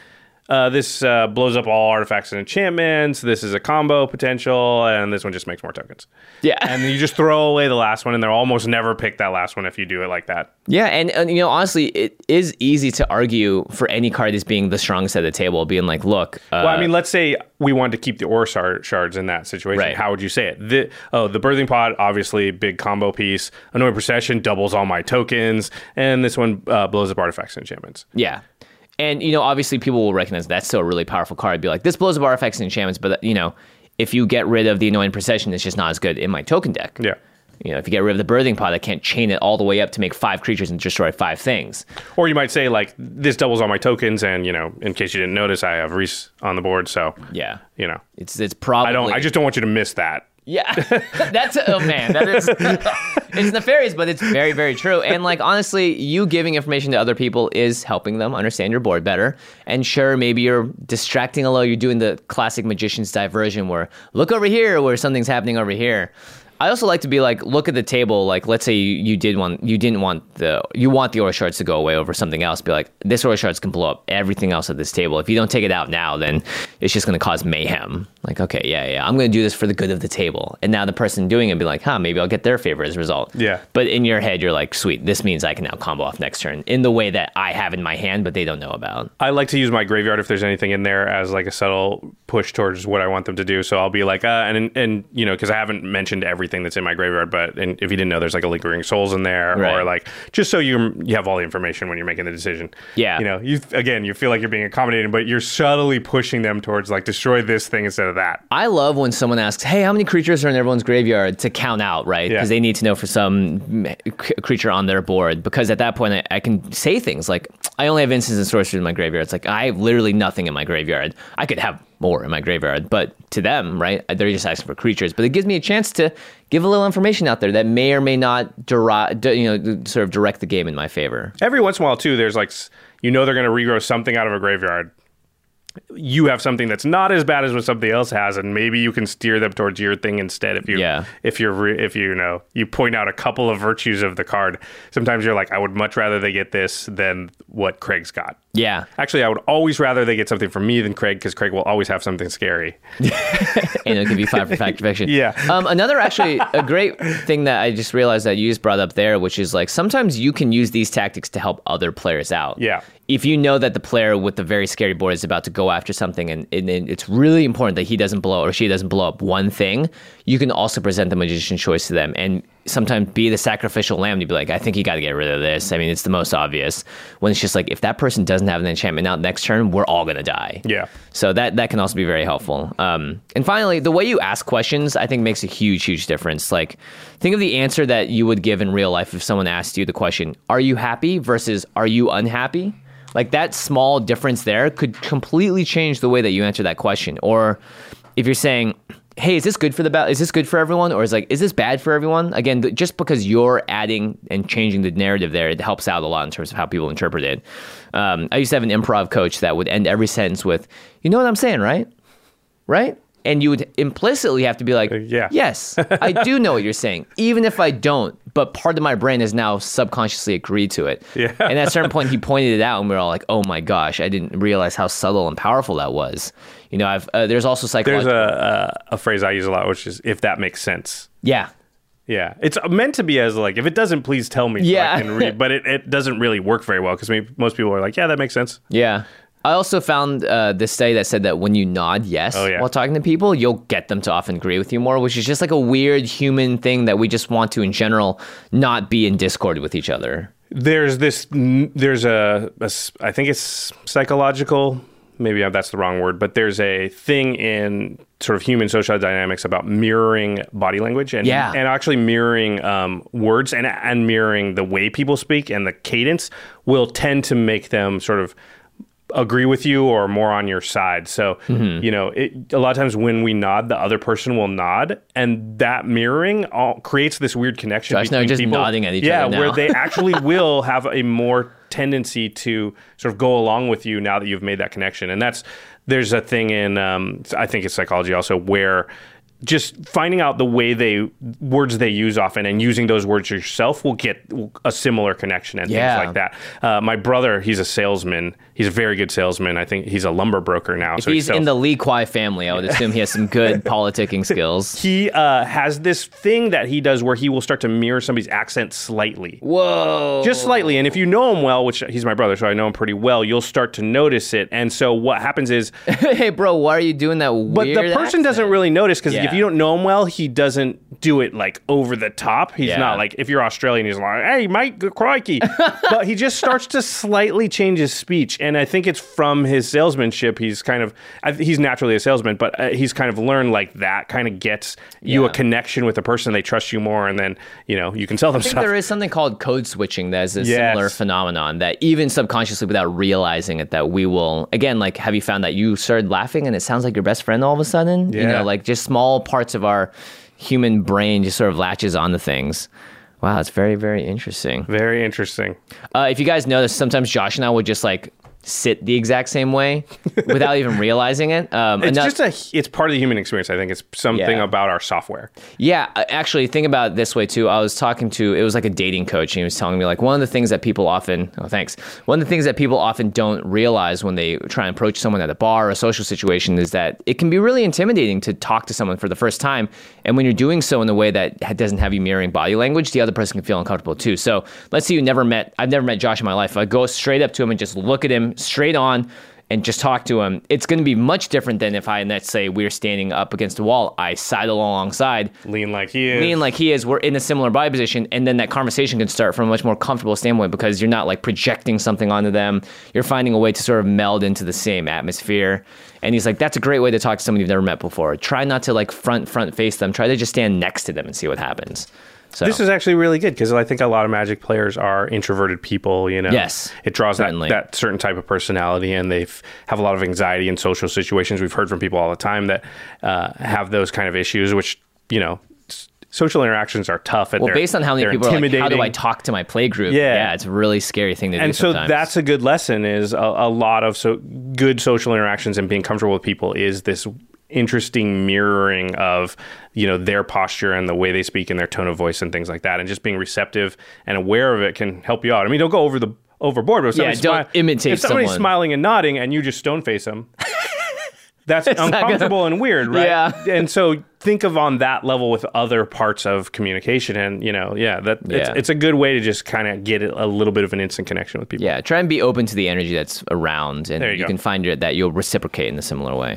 uh, this uh, blows up all artifacts and enchantments. This is a combo potential, and this one just makes more tokens. Yeah. And then you just throw away the last one, and they'll almost never pick that last one if you do it like that. Yeah, and, and you know, honestly, it is easy to argue for any card as being the strongest at the table, being like, look. Uh, well, I mean, let's say we wanted to keep the ore shard, shards in that situation. Right. How would you say it? The, oh, the Birthing Pod, obviously, big combo piece. Annoying Procession doubles all my tokens, and this one uh, blows up artifacts and enchantments. Yeah. And, you know, obviously people will recognize that's still a really powerful card. Be like, this blows up artifacts and enchantments, but, you know, if you get rid of the Annoying Procession, it's just not as good in my token deck. Yeah. You know, if you get rid of the Birthing Pod, I can't chain it all the way up to make five creatures and destroy five things. Or you might say, like, this doubles all my tokens, and, you know, in case you didn't notice, I have Reese on the board, so, yeah, you know. It's it's probably... I don't. I just don't want you to miss that. Yeah, that's oh man, that is it's nefarious, but it's very, very true. And like honestly, you giving information to other people is helping them understand your board better. And sure, maybe you're distracting a little. You're doing the classic magician's diversion, where look over here, where something's happening over here. I also like to be like, look at the table. Like, let's say you, you did want, you didn't want the, you want the aura shards to go away over something else. Be like, this aura shards can blow up everything else at this table. If you don't take it out now, then it's just going to cause mayhem. Like, okay, yeah, yeah, I'm going to do this for the good of the table. And now the person doing it be like, huh, maybe I'll get their favor as a result. Yeah. But in your head, you're like, sweet, this means I can now combo off next turn in the way that I have in my hand, but they don't know about. I like to use my graveyard if there's anything in there as like a subtle push towards what I want them to do. So I'll be like, uh, and and you know, because I haven't mentioned everything that's in my graveyard. But and if you didn't know, there's like a Lingering Souls in there, right. or like just so you you have all the information when you're making the decision. Yeah, you know, you again, you feel like you're being accommodating, but you're subtly pushing them towards like destroy this thing instead of that. I love when someone asks, "Hey, how many creatures are in everyone's graveyard?" to count out, right? Because Yeah. they need to know for some c- creature on their board. Because at that point, I, I can say things like, "I only have instants and sorceries in my graveyard." It's like I have literally nothing in my graveyard. I could have more in my graveyard, but to them, right, they're just asking for creatures. But it gives me a chance to give a little information out there that may or may not derive, you know, sort of direct the game in my favor. Every once in a while, too, there's like, you know, they're going to regrow something out of a graveyard. You have something that's not as bad as what somebody else has, and maybe you can steer them towards your thing instead. If you, yeah. if you're, re- if you, you know, you point out a couple of virtues of the card. Sometimes you're like, I would much rather they get this than what Craig's got. Yeah. Actually, I would always rather they get something from me than Craig, because Craig will always have something scary. And it can be five for fact fiction. Yeah. Um, another actually a great thing that I just realized that you just brought up there, which is like sometimes you can use these tactics to help other players out. Yeah. If you know that the player with the very scary board is about to go after something, and, and it's really important that he doesn't blow or she doesn't blow up one thing, you can also present the magician's choice to them and sometimes be the sacrificial lamb to be like, I think you got to get rid of this. I mean, it's the most obvious. When it's just like, if that person doesn't have an enchantment out next turn, we're all going to die. Yeah. So that, that can also be very helpful. Um, and finally, the way you ask questions, I think makes a huge, huge difference. Like, think of the answer that you would give in real life if someone asked you the question, are you happy versus are you unhappy? Like that small difference there could completely change the way that you answer that question. Or if you're saying, hey, is this good for the ba- is this good for everyone? Or is like, is this bad for everyone? Again, th- just because you're adding and changing the narrative there, it helps out a lot in terms of how people interpret it. Um, I used to have an improv coach that would end every sentence with, you know what I'm saying, right? Right? And you would implicitly have to be like, uh, yeah. yes, I do know what you're saying, even if I don't. But part of my brain has now subconsciously agreed to it. Yeah. And at a certain point, he pointed it out, and we were all like, oh my gosh, I didn't realize how subtle and powerful that was. You know, I've uh, there's also psychological... There's a, a, a phrase I use a lot, which is, if that makes sense. Yeah. Yeah, it's meant to be as like, if it doesn't, please tell me. Yeah. So I can read, but it, it doesn't really work very well because most people are like, yeah, that makes sense. Yeah. I also found uh, this study that said that when you nod yes oh, yeah. while talking to people, you'll get them to often agree with you more, which is just like a weird human thing that we just want to, in general, not be in discord with each other. There's this, there's a, a I think it's psychological, maybe that's the wrong word, but there's a thing in sort of human social dynamics about mirroring body language and, yeah. and actually mirroring um, words and, and mirroring the way people speak, and the cadence will tend to make them sort of agree with you or more on your side. So, mm-hmm. you know, it, a lot of times when we nod, the other person will nod, and that mirroring all creates this weird connection. Josh between and I are just people. nodding at each yeah, other now. where they actually will have a more tendency to sort of go along with you now that you've made that connection. And that's, there's a thing in, um, I think it's psychology also, where just finding out the way they words they use often and using those words yourself will get a similar connection and Yeah. things like that. Uh, my brother, he's a salesman. He's a very good salesman. I think he's a lumber broker now. If so he he's sells- in the Lee Kwai family, I would assume he has some good politicking skills. He uh, has this thing that he does where he will start to mirror somebody's accent slightly. Whoa. Just slightly. And if you know him well, which he's my brother, so I know him pretty well, you'll start to notice it. And so what happens is... Hey, bro, why are you doing that weird But the person accent? doesn't really notice because Yeah. if you don't know him well, he doesn't do it like over the top. He's Yeah. not like, if you're Australian, he's like, hey, mate, good crikey. But he just starts to slightly change his speech. And I think it's from his salesmanship. He's kind of, I- he's naturally a salesman, but uh, he's kind of learned like that kind of gets you Yeah. a connection with the person. They trust you more. And then, you know, you can sell them I think stuff. there is something called code switching that is a Yes. similar phenomenon that even subconsciously without realizing it, that we will, again, like, have you found that you started laughing and it sounds like your best friend all of a sudden? You Yeah. know, like just small parts of our human brain just sort of latches onto things. Wow, it's very, very interesting. Very interesting. Uh, if you guys notice, sometimes Josh and I would just like sit the exact same way without even realizing it. Um, It's ano- just a, it's part of the human experience. I think it's something Yeah. about our software. Yeah, I- actually, think about it this way too. I was talking to, it was like a dating coach, and he was telling me like one of the things that people often, oh thanks, one of the things that people often don't realize when they try and approach someone at a bar or a social situation is that it can be really intimidating to talk to someone for the first time. And when you're doing so in a way that ha- doesn't have you mirroring body language, the other person can feel uncomfortable too. So let's say you never met, I've never met Josh in my life. If I go straight up to him and just look at him straight on and just talk to him, it's going to be much different than if I, let's say we're standing up against a wall, I sidle alongside, Lean like he is. lean like he is, we're in a similar body position, and then that conversation can start from a much more comfortable standpoint because you're not like projecting something onto them. You're finding a way to sort of meld into the same atmosphere. And he's like, that's a great way to talk to somebody you've never met before. Try not to like front front face them. Try to just stand next to them and see what happens. So This is actually really good because I think a lot of Magic players are introverted people, you know. Yes, It draws that, certainly. that certain type of personality, and they have a lot of anxiety in social situations. We've heard from people all the time that uh, have those kind of issues, which, you know, s- social interactions are tough. And well, they're- based on how many they're people are like, how do I intimidating. talk to my play group? Yeah. yeah, it's a really scary thing to do And so sometimes. that's a good lesson is a, a lot of so good social interactions and being comfortable with people is this interesting mirroring of, you know, their posture and the way they speak and their tone of voice and things like that. And just being receptive and aware of it can help you out. I mean, don't go over the overboard, but if Yeah, somebody's, don't imitate if somebody's someone. smiling and nodding and you just stone face them, that's not gonna- uncomfortable and weird, right? Yeah. And so think of on that level with other parts of communication, and you know, yeah, that it's, Yeah. it's a good way to just kind of get a little bit of an instant connection with people. Yeah, try and be open to the energy that's around, and There you, you go. can find it that you'll reciprocate in a similar way.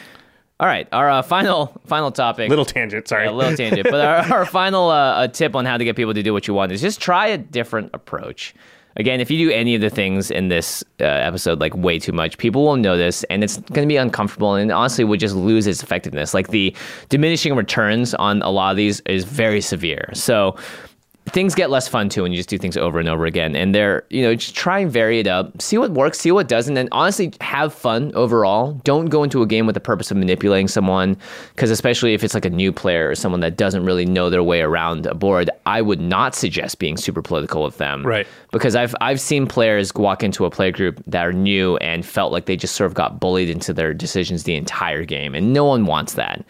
All right, our uh, final final topic. Little tangent, sorry. Yeah, a little tangent, but our, our final uh, a tip on how to get people to do what you want is just try a different approach. Again, if you do any of the things in this uh, episode like way too much, people will notice, and it's going to be uncomfortable, and honestly would just lose its effectiveness. Like the diminishing returns on a lot of these is very severe. So things get less fun too when you just do things over and over again. And they're, you know, just try and vary it up, see what works, see what doesn't, and honestly have fun overall. Don't go into a game with the purpose of manipulating someone, because especially if it's like a new player or someone that doesn't really know their way around a board, I would not suggest being super political with them. Right. Because I've I've seen players walk into a play group that are new and felt like they just sort of got bullied into their decisions the entire game, and no one wants that.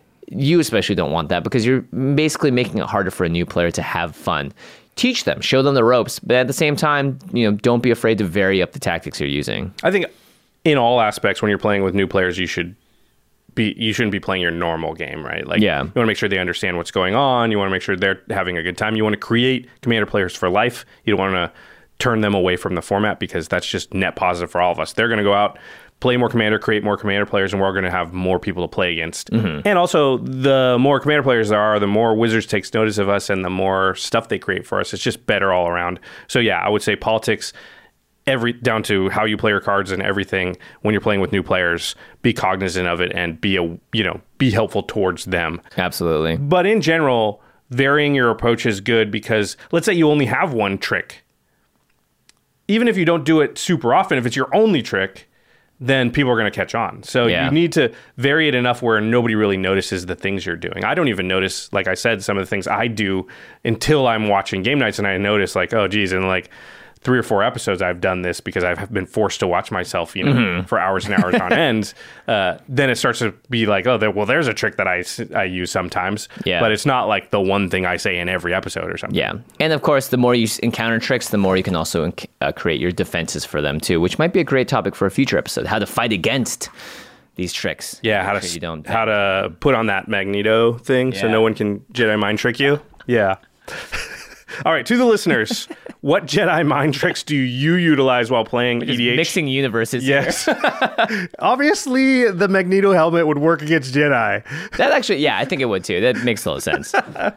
You especially don't want that because you're basically making it harder for a new player to have fun. Teach them, show them the ropes, but at the same time, you know, don't be afraid to vary up the tactics you're using. I think in all aspects, when you're playing with new players, you should be you shouldn't be playing your normal game, right? Like, Yeah. you want to make sure they understand what's going on. You want to make sure they're having a good time. You want to create Commander players for life. You don't want to turn them away from the format because that's just net positive for all of us. They're going to go out, play more Commander, create more Commander players, and we're going to have more people to play against. Mm-hmm. And also, the more Commander players there are, the more Wizards takes notice of us and the more stuff they create for us. It's just better all around. So yeah, I would say politics, every down to how you play your cards and everything when you're playing with new players, be cognizant of it and be a you know be helpful towards them. Absolutely. But in general, varying your approach is good because let's say you only have one trick. Even if you don't do it super often, if it's your only trick, then people are going to catch on. So Yeah. you need to vary it enough where nobody really notices the things you're doing. I don't even notice, like I said, some of the things I do until I'm watching game nights and I notice like, oh, geez, and like three or four episodes I've done this because I've been forced to watch myself, you know, Mm-hmm. for hours and hours on end. Uh, then it starts to be like, oh, there, well, there's a trick that I, s- I use sometimes. Yeah. But it's not like the one thing I say in every episode or something. Yeah. And of course, the more you s- encounter tricks, the more you can also enc- uh, create your defenses for them too, which might be a great topic for a future episode. How to fight against these tricks. Yeah, how Make to sure you don't how to put on that Magneto thing so Yeah. no one can Jedi mind trick you. Yeah. All right, to the listeners, what Jedi mind tricks do you utilize while playing Just E D H? mixing universes. here. Yes. Obviously, the Magneto helmet would work against Jedi. That actually, yeah, I think it would too. That makes a lot of sense.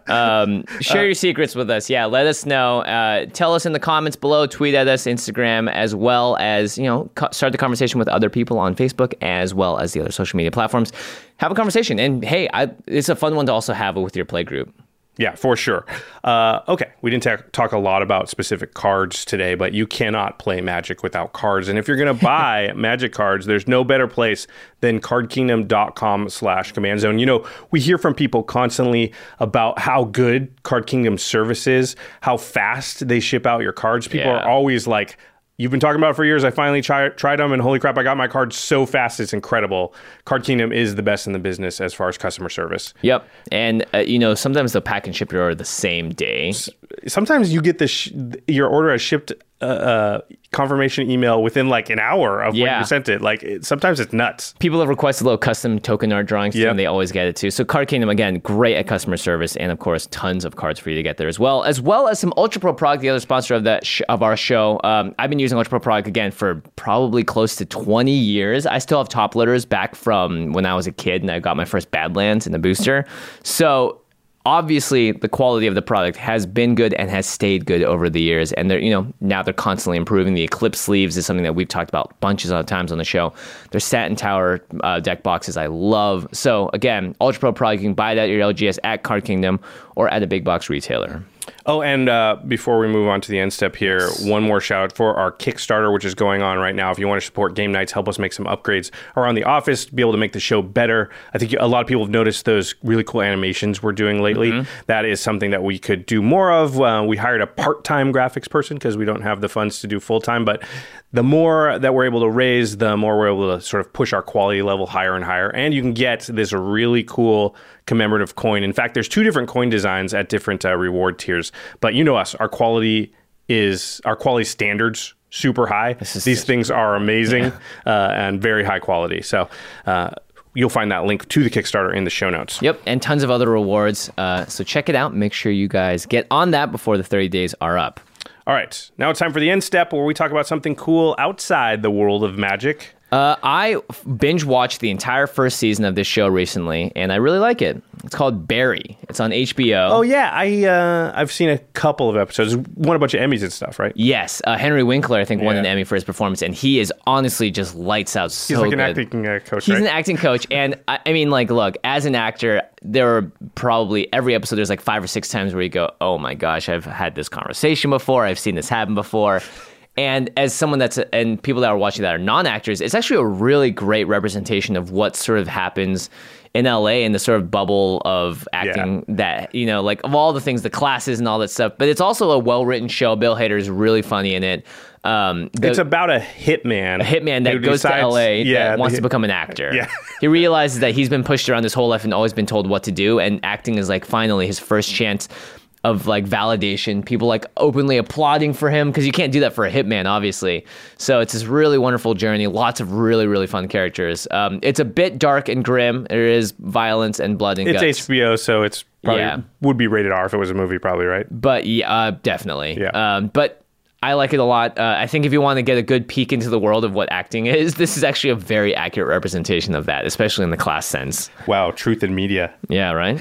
Um, share your secrets with us. Yeah, let us know. Uh, tell us in the comments below. Tweet at us, Instagram, as well as, you know, co- start the conversation with other people on Facebook, as well as the other social media platforms. Have a conversation. And hey, I, it's a fun one to also have with your play group. Yeah, for sure. Uh, okay, we didn't ta- talk a lot about specific cards today, but you cannot play Magic without cards. And if you're going to buy Magic cards, there's no better place than cardkingdom.com slash command zone. You know, we hear from people constantly about how good Card Kingdom's service is, how fast they ship out your cards. People Yeah. are always like, you've been talking about it for years. I finally try, tried them, and holy crap, I got my cards so fast. It's incredible. Card Kingdom is the best in the business as far as customer service. Yep. And, uh, you know, sometimes they'll pack and ship your order the same day. Sometimes you get the sh- your order as shipped uh, uh, confirmation email within like an hour of when Yeah. you sent it. Like it, sometimes it's nuts. People have requested little custom token art drawings, too, Yep. and they always get it too. So Card Kingdom, again, great at customer service, and of course, tons of cards for you to get there as well, as well as some Ultra Pro product, the other sponsor of that sh- of our show. Um, I've been using Ultra Pro product again for probably close to twenty years. I still have top loaders back from when I was a kid, and I got my first Badlands in the booster. So obviously, the quality of the product has been good and has stayed good over the years. And they're, you know, now they're constantly improving. The Eclipse sleeves is something that we've talked about bunches of times on the show. Their Satin Tower uh, deck boxes I love. So again, Ultra Pro product, you can buy that at your L G S at Card Kingdom or at a big box retailer. Oh, and uh, before we move on to the end step here, one more shout out for our Kickstarter, which is going on right now. If you want to support Game Nights, help us make some upgrades around the office to be able to make the show better. I think a lot of people have noticed those really cool animations we're doing lately. Mm-hmm. That is something that we could do more of. Uh, we hired a part-time graphics person because we don't have the funds to do full-time, but the more that we're able to raise, the more we're able to sort of push our quality level higher and higher. And you can get this really cool commemorative coin. In fact, there's two different coin designs at different uh, reward tiers. But you know us, our quality is our quality standards super high. These things are amazing yeah. uh, and very high quality. So uh, you'll find that link to the Kickstarter in the show notes. Yep, and tons of other rewards. Uh, so check it out. Make sure you guys get on that before the thirty days are up. All right, now it's time for the end step where we talk about something cool outside the world of Magic. Uh, I binge watched the entire first season of this show recently, and I really like it. It's called Barry. It's on H B O. Oh yeah, I uh, I've seen a couple of episodes. Won a bunch of Emmys and stuff, right? Yes, uh, Henry Winkler I think won Yeah. an Emmy for his performance, and he is honestly just lights out so He's like good. an acting uh, coach. He's right? an acting coach, and I, I mean, like, look, as an actor, there are probably every episode there's like five or six times where you go, "Oh my gosh, I've had this conversation before. I've seen this happen before." And as someone that's, and people that are watching that are non-actors, it's actually a really great representation of what sort of happens in L A and the sort of bubble of acting Yeah. that, you know, like of all the things, the classes and all that stuff. But it's also a well-written show. Bill Hader is really funny in it. Um, the, it's about a hitman. a hitman that who goes decides, to L A yeah, that wants the- to become an actor. Yeah. He realizes that he's been pushed around his whole life and always been told what to do. And acting is like finally his first chance of like validation, people like openly applauding for him because you can't do that for a hitman, obviously. So it's this really wonderful journey. Lots of really, really fun characters. Um, it's a bit dark and grim. There is violence and blood and It's guts. H B O, so it's probably Yeah. would be rated R if it was a movie, probably, right? But yeah, uh, definitely. Yeah. Um, but I like it a lot. Uh, I think if you want to get a good peek into the world of what acting is, this is actually a very accurate representation of that, especially in the class sense. Wow, truth in media. Yeah, right?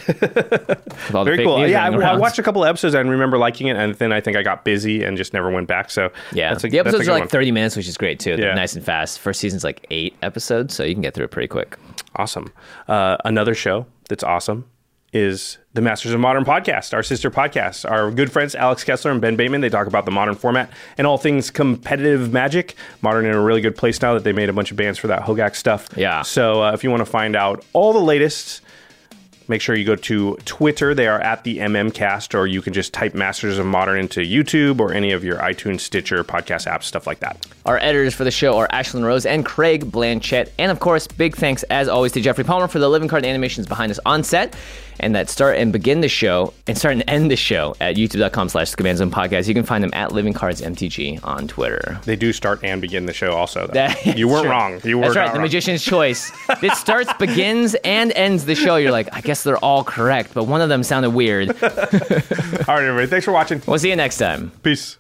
With all the Very fake cool. news Yeah, I, running I around. watched a couple of episodes and remember liking it, and then I think I got busy and just never went back. So Yeah, that's a, the episodes that's a are good like one. thirty minutes, which is great too. They're Yeah. nice and fast. First season's like eight episodes, so you can get through it pretty quick. Awesome. Uh, another show that's awesome is the Masters of Modern podcast, our sister podcast. Our good friends Alex Kessler and Ben Bateman, they talk about the modern format and all things competitive Magic. Modern in a really good place now that they made a bunch of bands for that Hogak stuff. Yeah. So uh, if you want to find out all the latest make sure you go to Twitter. They are at the MMCast, or you can just type Masters of Modern into YouTube or any of your iTunes, Stitcher, podcast apps, stuff like that. Our editors for the show are Ashlyn Rose and Craig Blanchett. And of course, big thanks as always to Jeffrey Palmer for the living card animations behind us on set, and that start and begin the show and start and end the show at youtube.com slash the Command Zone Podcast. You can find them at Living Cards M T G on Twitter. They do start and begin the show also, though. That, you weren't true. wrong. You were That's right. not The wrong. Magician's Choice. It starts, begins, and ends the show. You're like, I guess they're all correct, but one of them sounded weird. All right, everybody. Thanks for watching. We'll see you next time. Peace.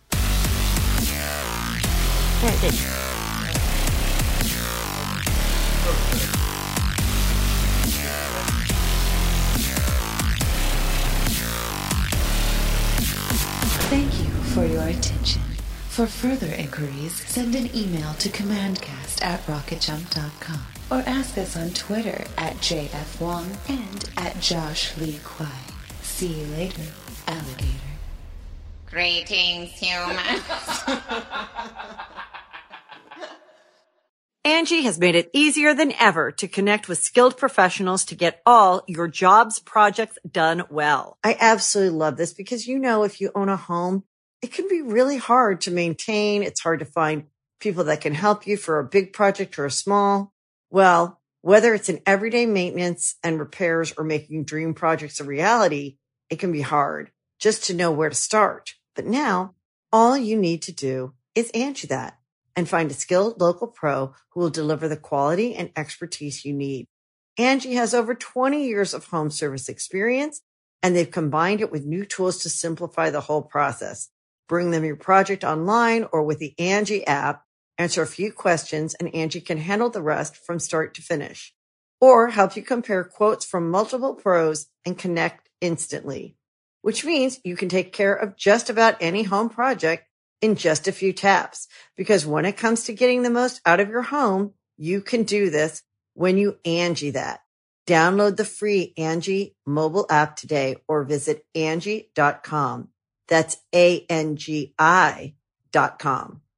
Thank you for your attention. For further inquiries, send an email to commandcast at rocket jump dot com or ask us on Twitter at J F Wong and at Josh Lee Kwai. See you later, alligator. Greetings, humans. Angie has made it easier than ever to connect with skilled professionals to get all your jobs projects done well. I absolutely love this because, you know, if you own a home, it can be really hard to maintain. It's hard to find people that can help you for a big project or a small. Well, whether it's in everyday maintenance and repairs or making dream projects a reality, it can be hard just to know where to start. But now all you need to do is Angie that and find a skilled local pro who will deliver the quality and expertise you need. Angie has over twenty years of home service experience, and they've combined it with new tools to simplify the whole process. Bring them your project online or with the Angie app, answer a few questions, and Angie can handle the rest from start to finish. Or help you compare quotes from multiple pros and connect instantly, which means you can take care of just about any home project in just a few taps. Because when it comes to getting the most out of your home, you can do this when you Angie that. Download the free Angie mobile app today or visit Angie dot com. That's A N G I dot com.